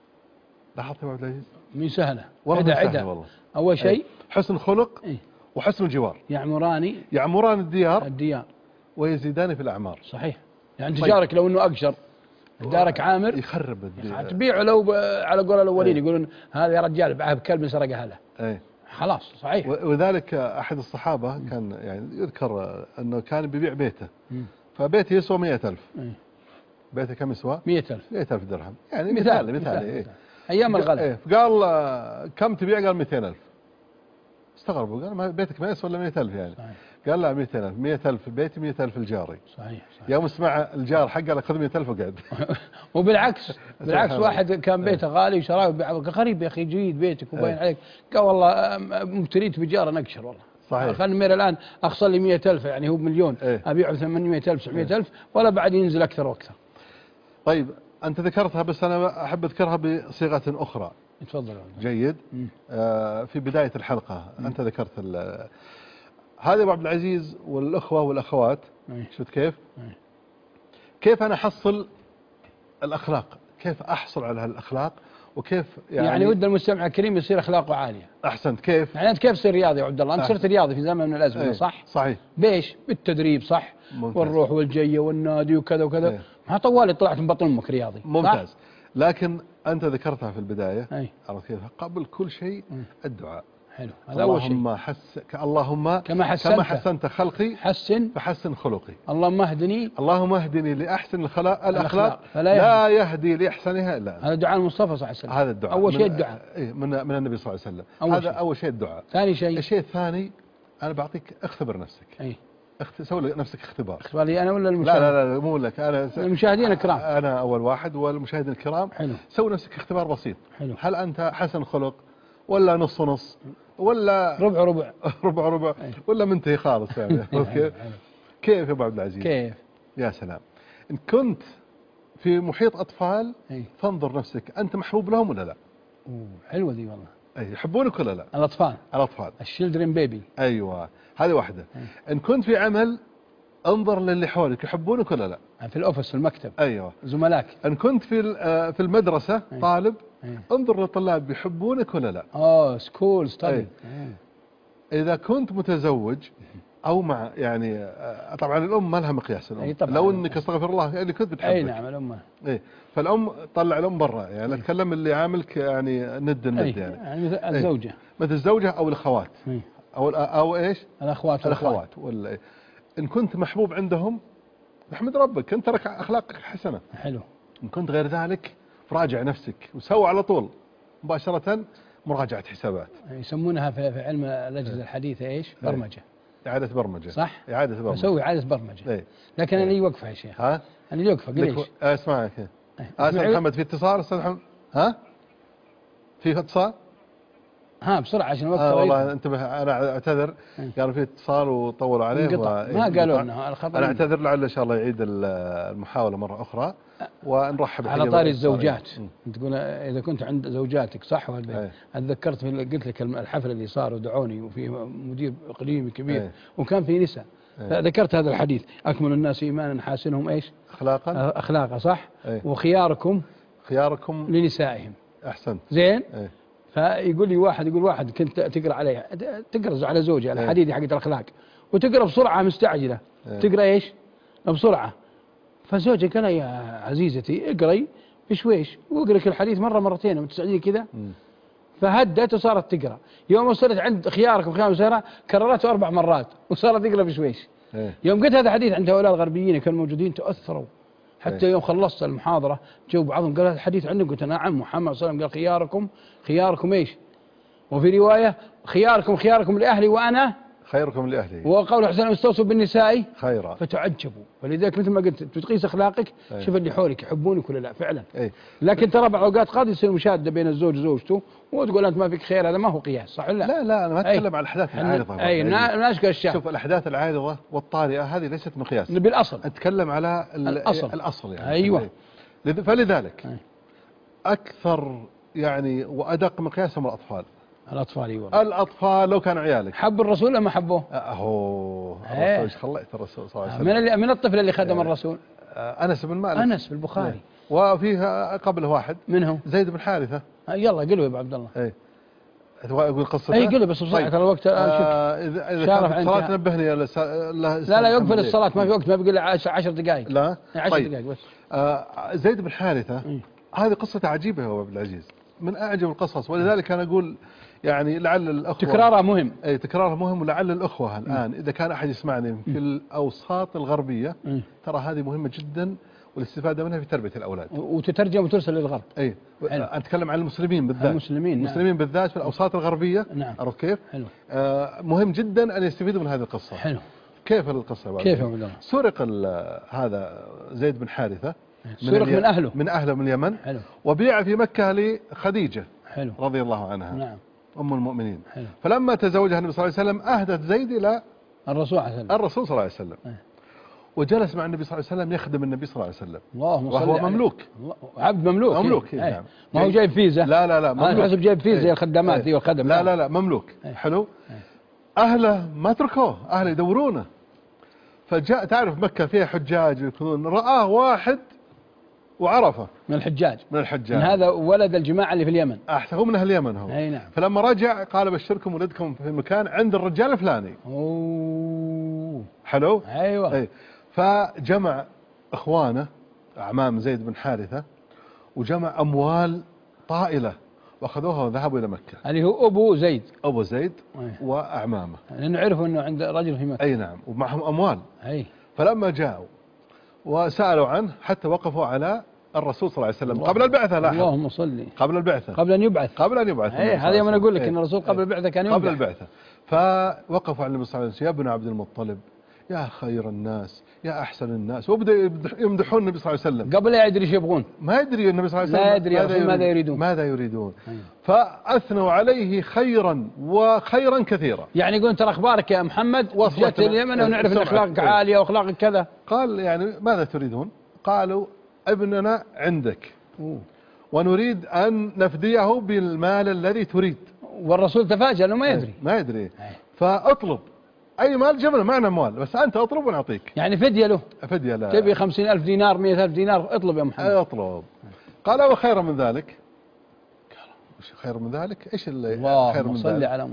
لاحظت يا أبو عبد العزيز؟ من سهلة والله سهلة والله. أول شيء أي. حسن خلق إيه؟ وحسن الجوار يعمران يعمران الديار الديار ويزيدان في الأعمار. صحيح. يعني طيب. تجارك لو أنه أقشر دارك عامر يخرب الديار، تبيعه لو على قول الأولين يقولون هذا يا رجال بعه بكلب سرقها له. أي. خلاص صحيح. وذلك أحد الصحابة كان يعني يذكر أنه كان بيبيع بيته، مم. فبيته يسوى مئة ألف. أي. بيته كم يسوى؟ مئة ألف. مئة ألف درهم، يعني مثال مثال مثال, مثال. إيه. مثال. أيام الغلا. إيه. فقال كم تبيع؟ قال مئتين ألف. استغربوا، قال ما بيتك ما يسوى إلا مئة ألف يعني. صحيح. قال لا مئتين ألف، مئة ألف بيتي مئة ألف الجاري. صحيح, صحيح. يوم اسمع الجار حقه قال خذ مئة ألف وقعد. وبالعكس بالعكس واحد كان بيته غالي وشراه غريب يا أخي جيد بيتك وباين عليك، قال والله مبتليت بجارة نقشر والله. صحيح. خلني مير الآن أخسر لي مئة ألف يعني هو بمليون. ايه؟ أبيعه بثمانمئة ألف تسعمئة ألف ولا بعد ينزل أكثر وأكثر. طيب أنت ذكرتها بس أنا أحب أذكرها بصيغة أخرى. تفضل. جيد. آه في بداية الحلقة مم. أنت ذكرت هذا أبو عبد العزيز والأخوة والأخوات. أيه. شفت كيف؟ أيه. كيف أنا أحصل الأخلاق، كيف أحصل على هالأخلاق وكيف يعني يعني ود المستمع الكريم يصير أخلاقه عالية. أحسنت. كيف يعني أنت كيف تصير رياضي يا عبد الله؟ أنت أحسن. صرت رياضي في زمن من الأزمنة. أيه. صح؟ صحيح. بيش بالتدريب صح. ممتاز. والروح والجية والنادي وكذا وكذا. أيه. ما طوالي طلعت من بطن أمك رياضي. ممتاز. صح؟ لكن أنت ذكرتها في البداية. أيه. عرفت كيف؟ قبل كل شيء أيه. الدعاء. حلو. هذا أول شيء. اللهم حس اللهم كما حسنت, كما حسنت خلقي حسن فحسن خلقي. اللهم اهدني اللهم اهدني لأحسن الخلاق الأخلاق فلا لا يهدي لأحسنها إلا أنت. هذا دعاء المصطفى صلى الله عليه وسلم. هذا الدعاء أول شيء من الدعاء. إيه من من النبي صلى الله عليه وسلم. أول هذا شيء. أول شيء الدعاء. ثاني شيء الشيء الثاني أنا بعطيك اختبر نفسك. أي. اخت... سوي لنفسك اختبار. اختبار لي أنا ولا المشاهدين؟ لا لا لا مو لك أنا س... المشاهدين الكرام. أنا أول واحد والمشاهدين الكرام. حلو. سوي نفسك اختبار بسيط. حلو. هل أنت حسن خلق ولا نص نص ولا ربع ربع ربع ربع أي. ولا منتهي خالص يعني. كيف كيف يا أبو عبد العزيز؟ كيف؟ يا سلام. إن كنت في محيط أطفال أي. فانظر نفسك أنت محبوب لهم ولا لا؟ أوه. حلوة دي والله. أي يحبونك ولا لا؟ الأطفال. الأطفال. الشيلدرين بيبي. أيوة هذه واحدة. أي. إن كنت في عمل انظر للي حولك يحبونك ولا لا؟ في الأوفيس في المكتب. أيوة. زملاك. إن كنت في في المدرسة أي. طالب أي. انظر للطلاب يحبونك ولا لا؟ أوه سكول ستادي. إذا كنت متزوج أو مع يعني آه، طبعا الأم ما لها مقياس الأم. أي طبعاً. لو أنك استغفر الله يعني كنت بتحبك. أي نعم الأم. إيه فالأم طلع الأم برا يعني أتكلم اللي عاملك يعني ند الند أي يعني. يعني مثل الزوجة. إيه؟ مثل الزوجة أو الأخوات. أي. أو أو إيش؟ الأخوات. الأخوات ولا إيه؟ إن كنت محبوب عندهم احمد ربك أنت لك أخلاقك حسنة. حلو. إن كنت غير ذلك راجع نفسك وسوي على طول مباشرة مراجعة حسابات. يسمونها في في علم الأجهزة الحديثة إيش؟ برمجة. إعادة برمجة. صح؟ إعادة برمجة. أسوي إعادة برمجة. إيه؟ لكن أنا إيه؟ لي وقفة يا شيخ. ها؟ أنا لي وقفة ليش؟ آه اسمعك. إيه. أستاذ محمد في اتصال أستاذ محمد ها؟ في اتصال؟ ها بسرعة عشان الوقت. آه والله انتبه أنا أعتذر قالوا في اتصال وطولوا عليه. انقطع. و... ما قالوا لنا الخبر. أنا أعتذر لعل إن شاء الله يعيد المحاولة مرة أخرى ونرحب. على طاري الزوجات تقول إذا كنت عند زوجاتك صح ولا أتذكرت في قلت لك الحفل اللي صار ودعوني وفي مدير إقليمي كبير أي. وكان في نساء ذكرت هذا الحديث أكمل الناس إيمانا حاسنهم إيش أخلاقا أخلاقا صح. أي. وخياركم خياركم لنسائهم. أحسنت زين. أي. فيقول لي واحد يقول واحد كنت تقرأ عليه تقرأ على زوجي أي. الحديث حقت الأخلاق وتقرأ بسرعة مستعجلة. أي. تقرأ إيش بسرعة. فزوجي قال يا عزيزتي اقرأي بشويش واقرأ الحديث مرة مرتين وتسعدين كذا. فهدت وصارت تقرأ. يوم وصلت عند خياركم خيار وسارة كررته أربع مرات وصارت تقرأ بشويش. أي. يوم قلت هذا حديث عند هؤلاء الغربيين كانوا موجودين تأثروا حتى. أي. يوم خلصت المحاضرة جو بعضهم قال هذا الحديث عندكم. قلت نعم محمد صلى الله عليه وسلم قال خياركم خياركم إيش. وفي رواية خياركم خياركم لأهلي وأنا خيركم لأهلي. وقول حسن استوصوا بالنساء خيرا. فتعجبوا. ولذلك مثل ما قلت تقيس أخلاقك. أي. شوف اللي حولك يحبونك ولا لا فعلا. أي. لكن ترى بعض الأوقات قد يصير مشادة بين الزوج وزوجته وتقول أنت ما فيك خير. هذا ما هو قياس صح ولا لا لا أنا ما أتكلم عن الأحداث العارضة. أي ناشكر الشاب. شوف الأحداث العارضة والطارئة هذه ليست مقياس بالأصل. أتكلم على الأصل. الأصل يعني. أيوة. فلذلك أي. أكثر يعني وأدق مقياس هم الأطفال. الأطفال أيوة. الأطفال لو كانوا عيالك حب الرسول ولا ما حبوه؟ أهو إيه. ايش خليت الرسول صلى الله عليه من وسلم. اللي من الطفل اللي خدم إيه. الرسول؟ آه، أنس بن مالك. أنس بالبخاري. وفيه قبله واحد منهم زيد بن حارثة. آه، يلا قلوا يا أبو عبد الله. اي يقول قصته. اي قلوا بس بسرعة ترى الوقت. آه إذا إذا شارف كانت الصلاة نبهني. لا لا لا يقفل الصلاة ما في وقت ما بيقول عشر دقائق. لا عشر طيب. دقائق بس. آه زيد بن حارثة م. هذه قصة عجيبة يا أبو عبد العزيز من أعجب القصص. ولذلك أنا أقول يعني لعل الأخوة تكرارها مهم. أي تكرارها مهم. ولعل الأخوة الآن م. إذا كان أحد يسمعني في الأوساط الغربية م. ترى هذه مهمة جدا والاستفادة منها في تربية الأولاد. وتترجم وترسل للغرب. أي أتكلم عن المسلمين بالذات. المسلمين المسلمين نعم. بالذات في الأوساط الغربية. نعم. عرفت كيف؟ حلو. آه مهم جدا أن يستفيدوا من هذه القصة. حلو. كيف القصة؟ كيف يا عبد سرق هذا زيد بن حارثة. سرق من, من أهله. من أهله من اليمن. حلو. وبيع في مكة لخديجة. حلو. رضي الله عنها. نعم. أم المؤمنين. حلو. فلما تزوجها النبي صلى الله عليه وسلم أهدت زيد إلى الرسول صلى الله عليه وسلم. الرسول صلى الله عليه وسلم. أه. وجلس مع النبي صلى الله عليه وسلم يخدم النبي صلى الله عليه وسلم. اللهم صل وهو مملوك. عبد مملوك. مملوك. إيه؟ نعم. ما هو جايب فيزا. لا لا لا مملوك. أنا حسب جايب فيزا. إيه؟ الخدامات دي. إيه؟ والخدم. لا لا لا مملوك. إيه؟ حلو. إيه؟ أهله ما تركوه. أهله يدورونه. فجاء تعرف مكة فيها حجاج يكونون رآه واحد وعرفه من الحجاج. من الحجاج. من هذا ولد الجماعة اللي في اليمن. أحسن هو من أهل اليمن هو. أي نعم. فلما رجع قال بشركم ولدكم في مكان عند الرجال الفلاني. أوه. حلو. أيوة. أي. فجمع إخوانه أعمام زيد بن حارثة وجمع أموال طائلة وأخذوها وذهبوا إلى مكة. اللي هو أبو زيد. أبو زيد. أي. وأعمامه. لأنه عرفوا أنه عند رجل في مكة. أي نعم ومعهم أموال. أي. فلما جاءوا وسألوا عنه حتى وقفوا على الرسول صلى الله عليه وسلم قبل البعثة. لاحظ اللهم صل. قبل البعثة. قبل أن يبعث. قبل أن يبعث. أي هذا يوم أنا أقول لك أن الرسول قبل البعثة كان يبعث. قبل البعثة. فوقفوا على النبي صلى الله عليه وسلم يا ابن عبد المطلب يا خير الناس يا أحسن الناس. وبدأ يمدحون النبي صلى الله عليه وسلم قبل لا يدري ايش يبغون. ما يدري النبي صلى الله عليه وسلم لا يدري ماذا, ماذا يريدون ماذا يريدون. أيوه. فأثنوا عليه خيرا وخيرا كثيرا. يعني يقول ترى أخبارك يا محمد جاءت اليمن ونعرف أن أخلاقك عالية وأخلاقك كذا. قال يعني ماذا تريدون؟ قالوا ابننا عندك. أوه. ونريد أن نفديه بالمال الذي تريد. والرسول تفاجأ أنه ما يدري. ما يدري. فأطلب أي مال جبنا معنا أموال بس أنت أطلب ونعطيك. يعني فدية له. فدية لا. تبي خمسين ألف دينار مئة ألف دينار اطلب يا محمد. اطلب. قال وخير من ذلك. قال وش خير من ذلك؟ إيش اللي خير من ذلك؟ صل على محمد.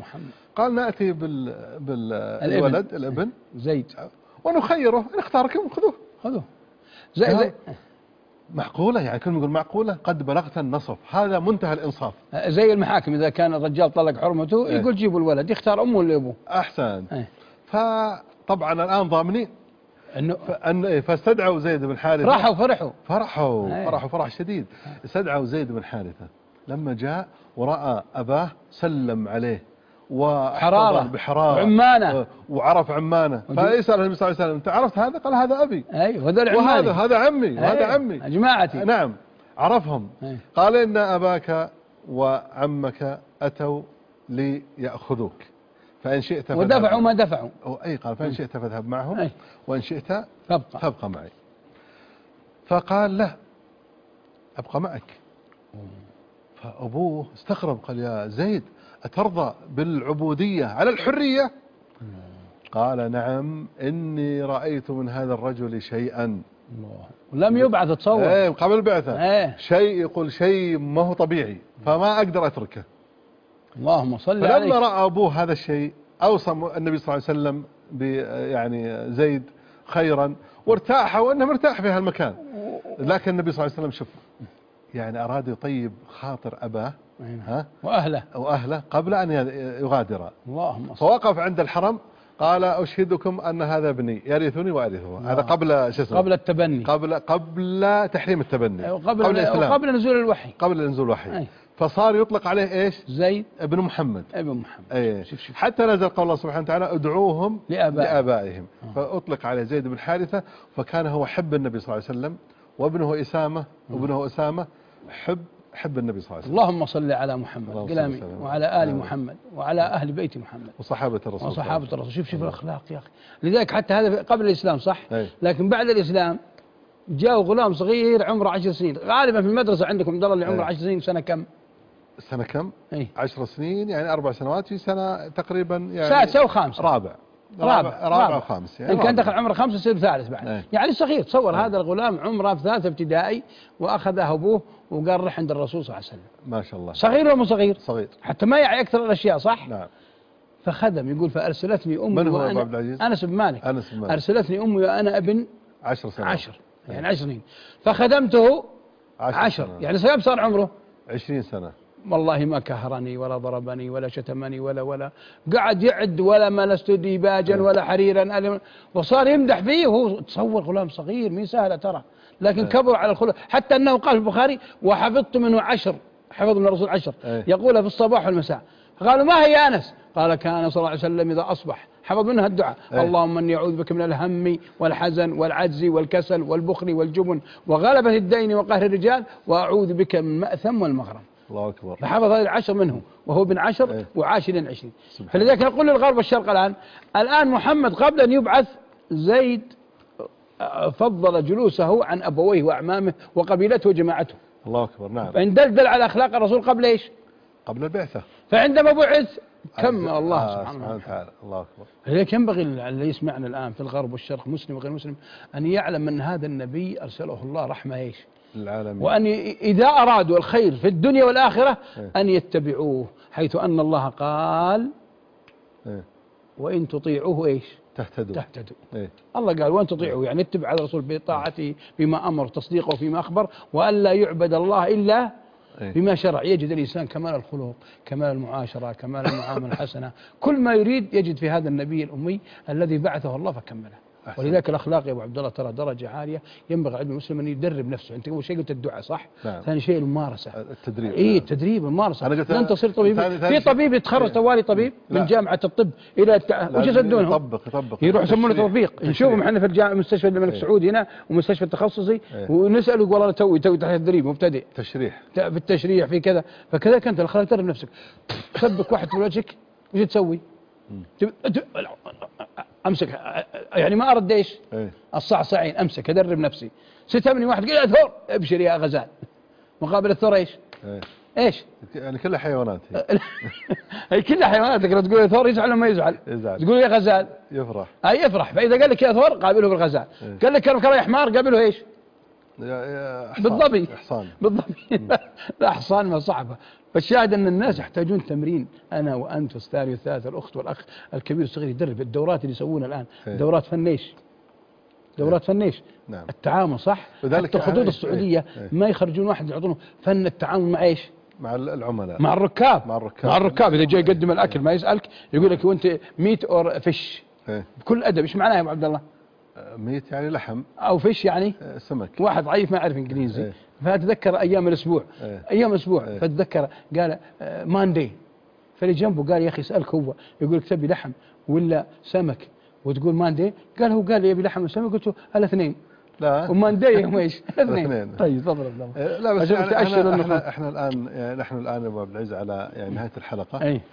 قال نأتي بال بالولد الابن زيد ونخيره، نختاركم خذوه خذوه. زي زي معقولة يعني كل يقول معقولة قد بلغت النصف، هذا منتهى الإنصاف. زي المحاكم إذا كان الرجال طلق حرمته ايه؟ يقول جيبوا الولد يختار أمه ولا أبوه. أحسن. ايه؟ فطبعا الآن ضامنين إنه فأن فاستدعوا زيد بن حارثة. راحوا فرحوا فرحوا ايه؟ فرحوا فرح شديد. استدعوا زيد بن حارثة لما جاء ورأى أباه سلم عليه حرارة بحرارة وعمانة وعرف عمانة، فيسأل النبي صلى الله عليه وسلم أنت عرفت هذا؟ قال هذا أبي. أيوه هذا وهذا هذا عمي وهذا عمي جماعتي. نعم عرفهم. أي. قال إن أباك وعمك أتوا ليأخذوك فإن شئت ودفعوا ما دفعوا. أي قال فإن شئت فاذهب معهم. أي. وإن شئت فابقى. فابقى معي. فقال لا أبقى معك. فأبوه استغرب قال يا زيد أترضى بالعبودية على الحرية؟ قال نعم إني رأيت من هذا الرجل شيئا. الله. لم يبعث تصور. ايه قبل البعثة. ايه. شيء يقول شيء ما هو طبيعي فما أقدر أتركه. اللهم صل عليه. فلما رأى أبوه هذا الشيء أوصى النبي صلى الله عليه وسلم ب يعني زيد خيرا وارتاح وأنه مرتاح في هالمكان. لكن النبي صلى الله عليه وسلم شوف يعني أراد يطيب خاطر أباه ها وأهله وأهله قبل أن يغادر. اللهم. فوقف عند الحرم قال أشهدكم أن هذا ابني يرثني وأرثه. هذا قبل شو اسمه؟ قبل التبني. قبل قبل تحريم التبني. قبل قبل الإسلام. قبل نزول الوحي. قبل نزول الوحي. أي. فصار يطلق عليه ايش؟ زيد ابن محمد. ابن محمد. أي. شوف شوف. حتى نزل قول الله سبحانه وتعالى ادعوهم لآبائهم, لآبائهم. آه. فأطلق عليه زيد بن حارثة فكان هو حب النبي صلى الله عليه وسلم وابنه إسامة وابنه أسامة حب حب النبي صلى الله عليه وسلم. اللهم صل على محمد قلامي وعلى آل محمد وعلى أهل بيت محمد وصحابة الرسول وصحابة الرسول. شوف شوف الأخلاق يا أخي. لذلك حتى هذا قبل الإسلام صح. أي. لكن بعد الإسلام جاء غلام صغير عمره عشر سنين. غالبا في المدرسة عندكم عبد الله اللي عمره عشر سنين سنة كم؟ سنة كم؟ أي. عشر سنين يعني أربع سنوات في سنة تقريبا يعني سادسة وخامسة. رابع رابع رابع وخامس يعني. إن كان دخل عمره خمسة يصير ثالث بعد. أي. يعني صغير. تصور هذا الغلام عمره في ثالثة ابتدائي وأخذه أبوه وقال رح عند الرسول صلى الله عليه وسلم. ما شاء الله. صغير ولا مو صغير؟ صغير حتى ما يعي أكثر الأشياء صح؟ نعم. فخدم يقول فأرسلتني أمي. من هو وأنا أبو عبد العزيز؟ أنس بن مالك. أنس بن مالك. أرسلتني أمي وأنا ابن عشر سنوات. عشر يعني عشر سنين فخدمته عشر, عشر. سنة. يعني كم صار عمره؟ عشرين سنة. والله ما كهرني ولا ضربني ولا شتمني ولا ولا قعد يعد ولا ملست ديباجا ولا حريرا وصار يمدح فيه وهو تصور غلام صغير مين سهل ترى لكن كبر على الخلق. حتى أنه قال في البخاري وحفظت منه عشر حفظ من الرسول عشر يقولها في الصباح والمساء. قالوا ما هي أنس؟ قال كان صلى الله عليه وسلم إذا أصبح حفظ منها الدعاء أيه. اللهم اني اعوذ بك من الهم والحزن والعجز والكسل والبخل والجبن وغلبة الدين وقهر الرجال واعوذ بك من المأثم والمغرم. الله أكبر. فحفظ هذه العشر منه وهو ابن عشر أيه. وعاشر عشرين. فلذلك نقول للغرب والشرق الآن الآن محمد قبل أن يبعث زيد فضل جلوسه عن أبويه وأعمامه وقبيلته وجماعته. الله أكبر. نعم. فإن دلدل على أخلاق الرسول قبل إيش؟ قبل البعثة. فعندما بعث كم الله آه سبحانه وتعالى. الله أكبر. لذلك ينبغي اللي يسمعنا الآن في الغرب والشرق مسلم وغير مسلم أن يعلم أن هذا النبي أرسله الله رحمة إيش؟ العالمين. وأن إذا أرادوا الخير في الدنيا والآخرة أن يتبعوه حيث أن الله قال وإن تطيعوه إيش؟ تهتدوا. تهتدوا. إيه؟ الله قال وأن تطيعوه يعني اتبع الرسول بطاعته بما أمر تصديقه فيما أخبر وأن لا يعبد الله إلا بما شرع. يجد الإنسان كمال الخلق كمال المعاشرة كمال المعاملة الحسنة كل ما يريد يجد في هذا النبي الأمي الذي بعثه الله فكمله. أحسن. ولذلك الأخلاق يا أبو عبد الله ترى درجة عالية ينبغي على المسلم أن يدرب نفسه. أنت أول شيء قلت الدعاء صح؟ نعم. ثاني شيء الممارسة التدريب. إيه التدريب الممارسة. لن تصير طبيب. في طبيب طبيب يتخرج طوالي طبيب من جامعة الطب إلى وش يسدونه؟ يطبق يطبق يروح يسمونه تطبيق. نشوفهم احنا في الجامعة مستشفى الملك سعود هنا ومستشفى التخصصي ونسأله يقول والله توي توي تحت التدريب مبتدئ. تشريح. في التشريح في كذا فكذا أنت الأخلاق تدرب نفسك. تسبك واحد في وجهك وش تسوي؟ امسك يعني ما ارد ايش؟ ايه؟ الصعصعين امسك ادرب نفسي. ستمني واحد قال يا ثور ابشر يا غزال مقابل الثور ايش؟ ايه؟ ايش؟ يعني كلها حيوانات هي. هي كلها حيوانات. لكن تقول يا ثور يزعل ولا ما يزعل؟ يزعل. تقول يا غزال يفرح. اي يفرح. فاذا قال لك يا ثور قابله بالغزال. ايه؟ قال لك كرم كرم يا حمار قابله ايش؟ بالضبي إحصان بالضبي لا حصان ما صعبة. فالشاهد أن الناس يحتاجون تمرين، أنا وأنت والثاني والثالث الأخت والأخ الكبير والصغير يدرب. الدورات اللي يسوونها الآن دورات فنيش، دورات فنيش نعم. التعامل صح. حتى الخطوط السعودية ما يخرجون واحد يعطونه فن التعامل مع إيش؟ مع العملاء، مع الركاب، مع الركاب, مع الركاب. إذا جاي يقدم الأكل ما يسألك، يقول لك وأنت ميت أو فيش إيه؟ بكل أدب. إيش معناها يا أبو عبد الله؟ ميت يعني لحم، أو فيش يعني سمك. واحد ضعيف ما يعرف إنجليزي إيه؟ فأتذكر أيام الأسبوع، إيه؟ أيام الأسبوع إيه؟ فأتذكر قال ماندي، فاللي جنبه قال يا أخي اسألك هو، يقول لك تبي لحم ولا سمك وتقول ماندي؟ قال هو قال لي يبي لحم وسمك، قلت له الاثنين. لا وماندي هم ايش؟ الاثنين. طيب تفضل. لا بس يعني احنا, احنا, احنا الآن يعني نحن الآن أبو عبد العزيز على يعني نهاية الحلقة. أي.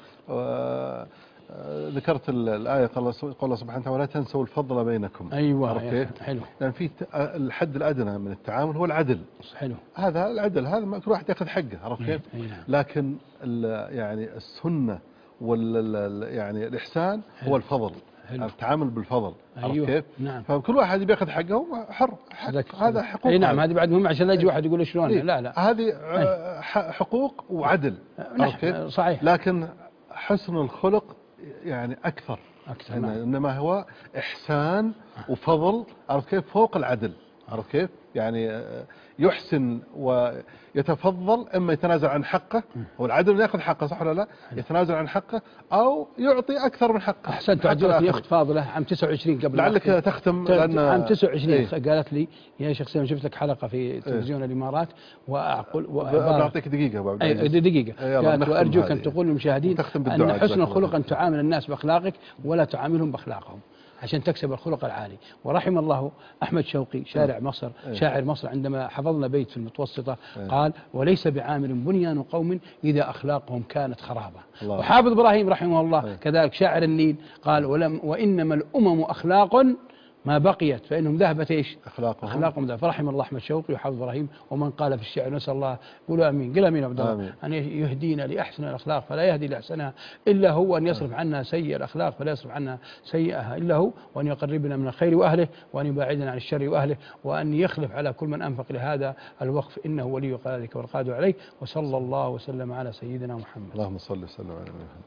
ذكرت الآية قال الله سبحانه وتعالى: ولا تنسوا الفضل بينكم. أيوة كيف؟ حلو. لأن في الحد الأدنى من التعامل هو العدل. حلو. هذا العدل، هذا كل واحد يأخذ حقه، عرفت كيف؟ لكن يعني السنة وال يعني الإحسان هو الفضل. حلو. التعامل بالفضل. أيوة. كيف؟ نعم. فكل واحد بياخذ حقه حر. هذا حقوق. اي نعم. هذه بعد مهم عشان لا يجي واحد يقول شلون. إيه؟ لا لا هذه حقوق وعدل. نعم. صحيح. لكن حسن الخلق يعني أكثر. أكثر. إن نعم. إنما هو إحسان وفضل، عرفت كيف؟ فوق العدل، عرفت كيف؟ يعني يحسن ويتفضل، إما يتنازل عن حقه، هو العدل يأخذ حقه صح ولا لا؟ يتنازل عن حقه أو يعطي أكثر من حقه. أحسنت. عجبتني أخت فاضلة عام تسعة وعشرين قبل لعلك تختم لأن عام تسعة وعشرين. إيه؟ قالت لي يا شيخ سامي شفت لك حلقة في تلفزيون إيه؟ الإمارات وأعقل وأعطيك دقيقة أبو عبد العزيز. أي دقيقة. قالت وأرجوك أن تقول للمشاهدين أن حسن الخلق أن تعامل الناس بأخلاقك ولا تعاملهم بأخلاقهم عشان تكسب الخلق العالي. ورحم الله أحمد شوقي شارع مصر شاعر مصر عندما حفظنا بيت في المتوسطة قال: وليس بعامل بنيان قوم إذا أخلاقهم كانت خرابة. وحافظ إبراهيم رحمه الله كذلك شاعر النيل قال: ولم وإنما الأمم أخلاق ما بقيت فإنهم ذهبت إيش؟ أخلاقهم أخلاقهم ذهب. فرحم الله أحمد شوقي وحافظ إبراهيم ومن قال في الشعر. نسأل الله قولوا أمين. قل أمين عبد الله. أن يهدينا لأحسن الأخلاق فلا يهدي لأحسنها إلا هو، وأن يصرف عنا سيء الأخلاق فلا يصرف عنا سيئها إلا هو، وأن يقربنا من الخير وأهله وأن يباعدنا عن الشر وأهله، وأن يخلف على كل من أنفق لهذا الوقف إنه ولي ذلك والقادر عليه. وصلى الله وسلم على سيدنا محمد. اللهم صل وسلم على محمد.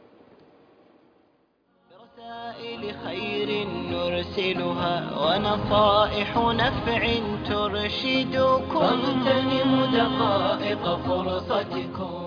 رسائل خير نرسلها ونصائح نفع ترشدكم، فاغتنموا دقائق فرصتكم.